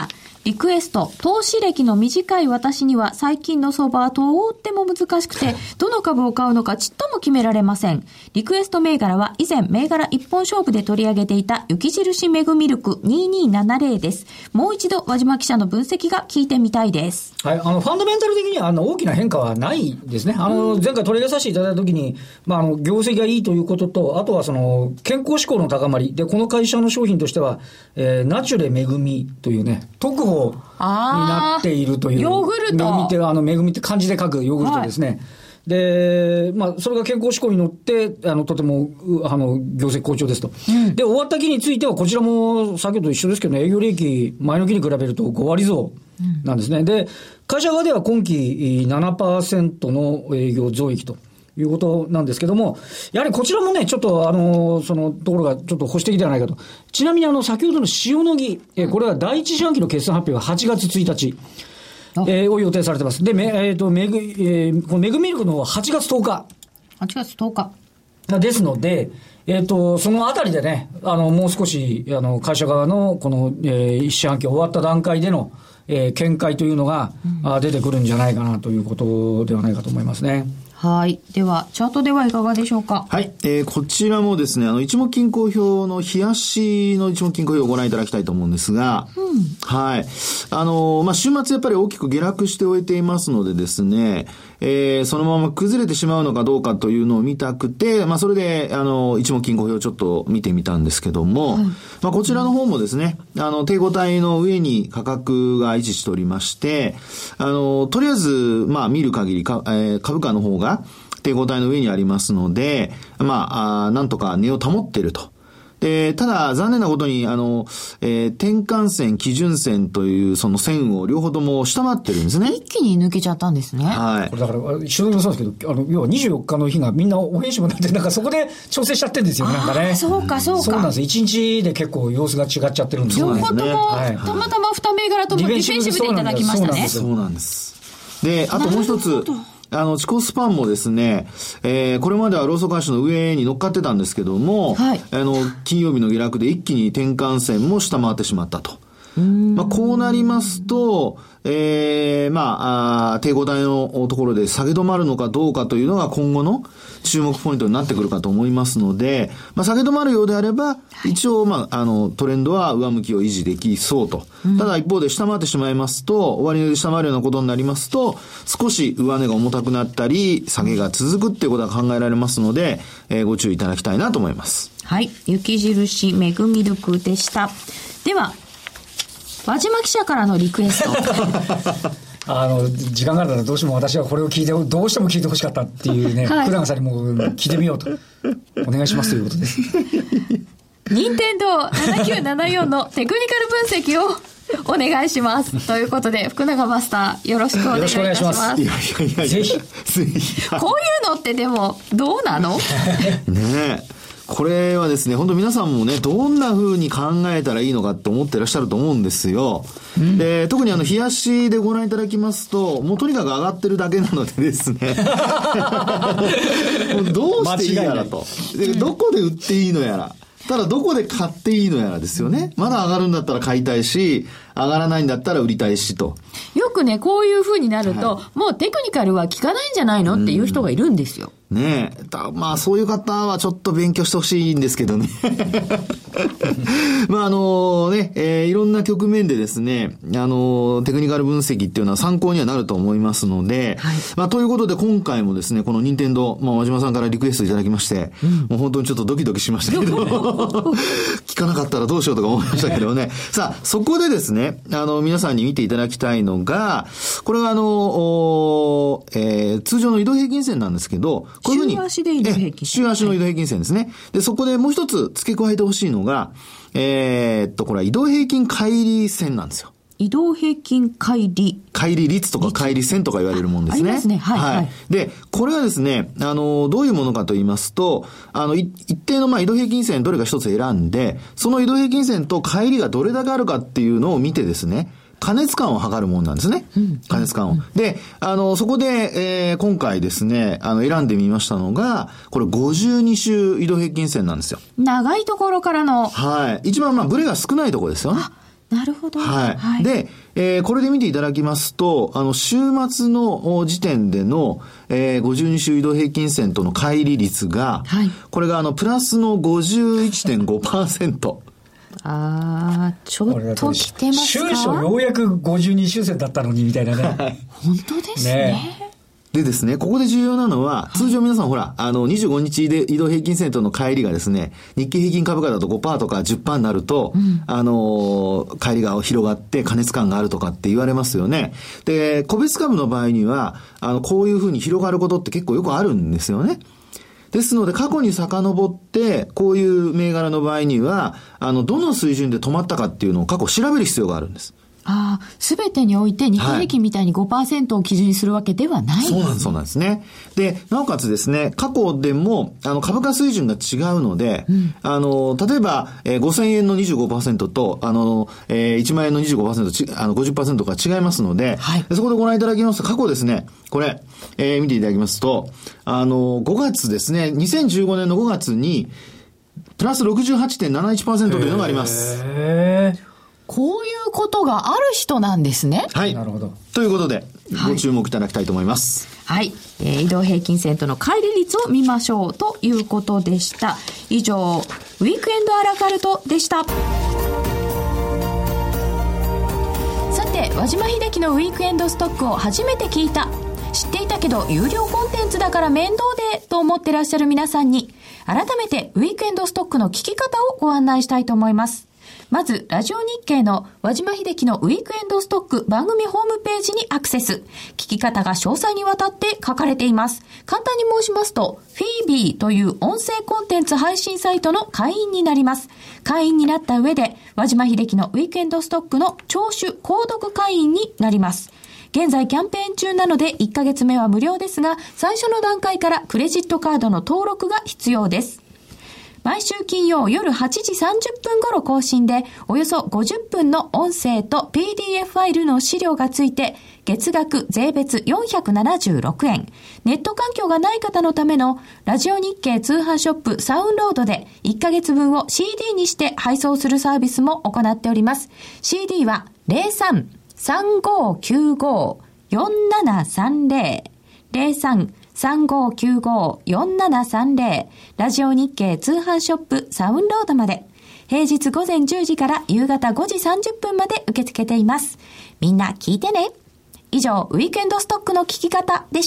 S4: リクエスト、投資歴の短い私には最近の相場はとっても難しくて、どの株を買うのかちっとも決められません。リクエスト銘柄は以前銘柄一本勝負で取り上げていた雪印メグミルクににななぜろです。もう一度和島記者の分析が聞いてみたいです。
S2: はい、あのファンダメンタル的にはあの大きな変化はないですね。あの前回取り上げさせていただいたときに、まあ、あの業績がいいということと、あとはその健康志向の高まりで、この会社の商品としては、えー、ナチュレめぐみというね、特保になっているという。
S4: ヨーグルト。
S2: めぐみって、あの、めぐみって漢字で書くヨーグルトですね。はい、で、まあ、それが健康志向に乗って、あの、とても、あの、業績好調ですと。うん、で、終わった期については、こちらも、先ほど一緒ですけどね、営業利益、前の期に比べるとごわり増なんですね。うん、で、会社側では今期 ななパーセント の営業増益と。いうことなんですけども、やはりこちらもね、ちょっとあの、そのところがちょっと保守的ではないかと。ちなみにあの、先ほどの塩野義、え、これは第一四半期の決算発表がはちがつついたち、えー、を予定されてます。で、め、えっと、めぐ、えー、このメグミルクの方ははちがつとおか。
S4: はちがつとおか。
S2: ですので、えっと、そのあたりでね、あの、もう少し、あの、会社側のこの、えー、一四半期終わった段階での、えー、見解というのが、うん、あ出てくるんじゃないかなということではないかと思いますね。
S4: はい。では、チャートではいかがでしょうか。
S3: はい。えー、こちらもですね、あの、一目均衡表の冷やしの一目均衡表をご覧いただきたいと思うんですが、うん、はい。あの、まあ、週末やっぱり大きく下落して終えていますのでですね、えー、そのまま崩れてしまうのかどうかというのを見たくて、まあ、それで、あの、一目均衡表をちょっと見てみたんですけども、はい、まあ、こちらの方もですね、あの、抵抗体の上に価格が位置しておりまして、あの、とりあえず、まあ、見る限りか、えー、株価の方が、抵抗体の上にありますので、まあ、あなんとか値を保っていると。で、ただ、残念なことに、あの、えー、転換線、基準線というその線を両方とも下回ってるんですね。
S4: 一気に抜けちゃったんですね。
S2: はい。これだから、一緒にもそうですけど、あの、要はにじゅうよっかの日がみんなお返しもなって、なんかそこで調整しちゃってるんですよ、なんかね。
S4: そうか、そうか。
S2: そうなんです。一日で結構様子が違っちゃってるんですよね。
S4: 両方とも、はい、たまたま二銘柄ともディフェンシブでいただきましたね。
S3: そうなんです。で、あともう一つ。あの、地高スパンもですね、えー、これまではローソク足の上に乗っかってたんですけども、はい、あの、金曜日の下落で一気に転換線も下回ってしまったと。まあ、こうなりますと、えー、まあ、あ抵抗体のところで下げ止まるのかどうかというのが今後の注目ポイントになってくるかと思いますので、まあ、下げ止まるようであれば、一応、まあ、あの、トレンドは上向きを維持できそうと。ただ一方で下回ってしまいますと、終値で下回るようなことになりますと、少し上値が重たくなったり、下げが続くっていうことが考えられますので、えー、ご注意いただきたいなと思います。
S4: はい。雪印メグミルクでした。では、和島記者からのリクエスト。
S2: あの、時間があったらどうしても私はこれを聞いて、どうしても聞いてほしかったっていうね、はい、福永さんにも聞いてみようと。お願いしますということです。
S4: 任天堂ななきゅうななよんのテクニカル分析をお願いします。ということで、福永マスター、よろしくお願いいたします。よろしくお願いします。いやいやいや
S2: ぜひ。ぜ
S4: ひ。こういうのってでも、どうなの？
S3: ねえ。これはですね、本当皆さんもね、どんな風に考えたらいいのかって思ってらっしゃると思うんですよ。うん、で、特にあの、冷やしでご覧いただきますと、もうとにかく上がってるだけなのでですね。どうしていいやらと。で、どこで売っていいのやら。ただどこで買っていいのやらですよね。まだ上がるんだったら買いたいし、上がらないんだったら売りたいしと。
S4: よくね、こういう風になると、はい、もうテクニカルは効かないんじゃないのっていう人がいるんですよ。
S3: ねえ。だまあそういう方はちょっと勉強してほしいんですけどね。まああのね、えー、いろんな局面でですね、あのテクニカル分析っていうのは参考にはなると思いますので、はい、まあということで今回もですね、この任天堂、まあ和島さんからリクエストいただきまして、うん、もう本当にちょっとドキドキしましたけど、聞かなかったらどうしようとか思いましたけどね。さあ、そこでですね、あの皆さんに見ていただきたいのが、これがあの、えー、通常の移動平均線なんですけど、こういうふうに
S4: 週足で移動平均線。
S3: 週足の移動平均線ですね。で、そこでもう一つ付け加えてほしいのが、えー、っと、これは移動平均乖離線なんですよ。
S4: 移動平均乖離。
S3: 乖離率とか乖離線とか言われるもんですね。
S4: ありますね。はい、はい。はい。
S3: で、これはですね、あの、どういうものかと言いますと、あの、一定のまあ移動平均線どれか一つ選んで、その移動平均線と乖離がどれだけあるかっていうのを見てですね、加熱感を測るものなんですね。うん、加熱感を。で、あの、そこで、えー、今回ですね、あの、選んでみましたのが、これごじゅうに週移動平均線なんですよ。
S4: 長いところからの。
S3: はい。一番まあ、ブレが少ないところですよね。
S4: あ、なるほど。
S3: はい。はい、で、 えー、これで見ていただきますと、あの、週末の時点での、えー、ごじゅうに週移動平均線との乖離率が、はい、これがあの、プラスの ごじゅういちてんごパーセント。
S4: あー、ちょっと来てますか？
S2: 週初ようやくごじゅうに週線だったのにみたいなね。
S4: 本当ですね。ね
S3: でですね、ここで重要なのは、通常皆さんほら、あの、にじゅうごにちで移動平均線との乖離がですね、日経平均株価だと ごパーセント とか じゅっパーセント になると、うん、あの、乖離が広がって過熱感があるとかって言われますよね。で、個別株の場合には、あの、こういうふうに広がることって結構よくあるんですよね。ですので、過去に遡って、こういう銘柄の場合には、あの、どの水準で止まったかっていうのを過去調べる必要があるんです。
S4: ああ、すべてにおいて日経平均みたいに ごパーセント を基準にするわけではない。
S3: そうなんです、そうなんですね。で、なおかつですね、過去でも、あの、株価水準が違うので、うん、あの、例えば、えー、ごせんえんの にじゅうごパーセント と、あの、えー、いちまん円の にじゅうごパーセント、ちあの、ごじゅっパーセント が違いますので、はい、そこでご覧いただきますと、過去ですね、これ、えー、見ていただきますと、あの、ごがつですね、にせんじゅうごねんのごがつに、プラス ろくじゅうはちてんなないちパーセント というのがあります。
S4: へー。こういうことがある人なんですね。
S3: はい。なるほど。ということで、ご注目いただきたいと思います。
S4: はい。えー、移動平均線との乖離率を見ましょうということでした。以上、ウィークエンドアラカルトでした。さて、輪島秀樹のウィークエンドストックを初めて聞いた。知っていたけど有料コンテンツだから面倒でと思ってらっしゃる皆さんに、改めてウィークエンドストックの聞き方をご案内したいと思います。まず、ラジオ日経の輪島秀樹のウィークエンドストック番組ホームページにアクセス。聞き方が詳細にわたって書かれています。簡単に申しますと、フィービーという音声コンテンツ配信サイトの会員になります。会員になった上で、輪島秀樹のウィークエンドストックの聴取購読会員になります。現在キャンペーン中なのでいっかげつめは無料ですが、最初の段階からクレジットカードの登録が必要です。毎週金曜夜はちじさんじゅっぷん頃更新で、およそごじゅっぷんの音声と ピーディーエフ ファイルの資料がついて、月額税別よんひゃくななじゅうろくえん。ネット環境がない方のためのラジオ日経通販ショップサウンロードでいっかげつぶんを シーディー にして配送するサービスも行っております。シーディー は ゼロさん さんごきゅうご よんななさんゼロ ゼロさん さんごきゅうご よんななさんゼロ ラジオ日経通販ショップサウンロードまで。平日午前じゅうじから夕方ごじさんじゅっぷんまで受け付けています。みんな聞いてね。以上、ウィークエンドストックの聞き方でした。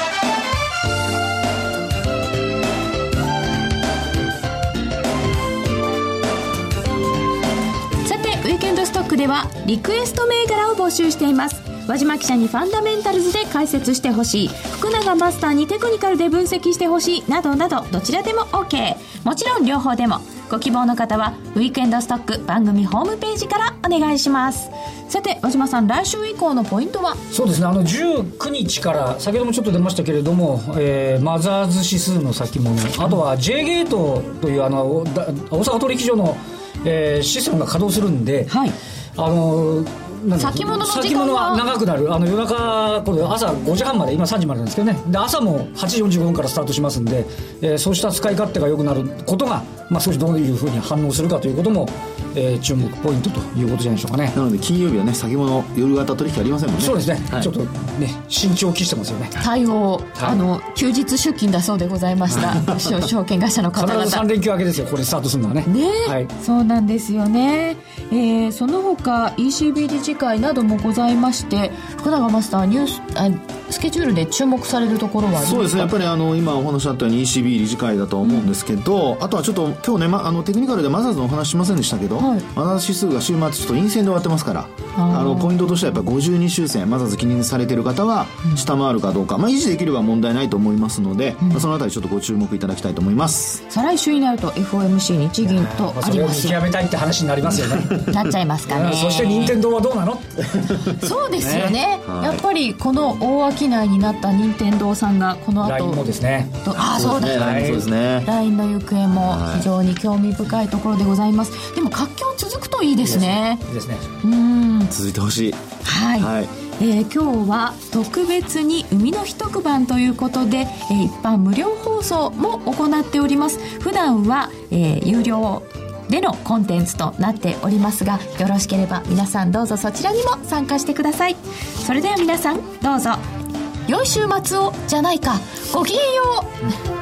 S4: さて、ウィークエンドストックではリクエスト銘柄を募集しています。輪島記者にファンダメンタルズで解説してほしい、福永マスターにテクニカルで分析してほしいなどなど、どちらでも OK。 もちろん両方でも。ご希望の方はウィークエンドストック番組ホームページからお願いします。さて輪島さん、来週以降のポイントは？
S2: そうですね、あのじゅうくにちから先ほどもちょっと出ましたけれども、えー、マザーズ指数の先物、あとは J ゲートというあの大阪取引所の、えー、システムが稼働するんで、はい、あの
S4: 先物の時間は
S2: 先物は長くなる。あの夜中これ朝ごじはんまで、今さんじまでなんですけどね。で朝もはちじよんじゅうごふんからスタートしますんで、えー、そうした使い勝手が良くなることが、まあ、少しどういうふうに反応するかということも、えー、注目ポイントということじゃないでしょうかね。
S3: なので金曜日はね、先物夜型取引ありませんもんね。
S2: そうですね、はい、ちょっとね慎重を期してますよね。
S4: 対応、はい、あの休日出勤だそうでございました証券会社の方々、
S2: 必ずさん連休明けですよ、これスタートするのはね。
S4: ね、
S2: はい、
S4: そうなんですよね。えー、その他 イーシービー 理事会などもございまして、福永マスターニュースあスケジュールで注目されるところはありますか？
S3: そうですね、やっぱりあの今お話あったように イーシービー 理事会だと思うんですけど、うん、あとはちょっと今日ね、ま、あのテクニカルでマザーズのお話しませんでしたけど、はい、マザーズ指数が週末ちょっと陰線で終わってますから、あのポイントとしてはやっぱごじゅうに週線、マザーズ気にされている方は下回るかどうか、うん、まあ、維持できれば問題ないと思いますので、うん、まあ、そのあたりちょっとご注目いただきたいと思います。
S4: 再来週になると エフオーエムシー 日銀とありますよ、まあ、それを見
S2: 極めたいって話になりますよね
S4: なっちゃいますかね
S2: そして任天堂はどうなの
S4: そうですよ ね, ね、はい、やっぱりこの大商いになった任天堂さんがこの後
S2: ライン もですね、
S4: ああそうですね、 ライン そうですね、ライン の行方も非常に興味深いところでございます。でも活況続くといいですね。
S2: いいですね、
S4: うん、
S3: 続いてほしい。
S4: はい、はい、えー、今日は特別に海の日特番ということで、えー、一般無料放送も行っております。普段は、えー、有料でのコンテンツとなっておりますが、よろしければ皆さんどうぞそちらにも参加してください。それでは皆さんどうぞ良い週末をじゃないか、ごきげんよう。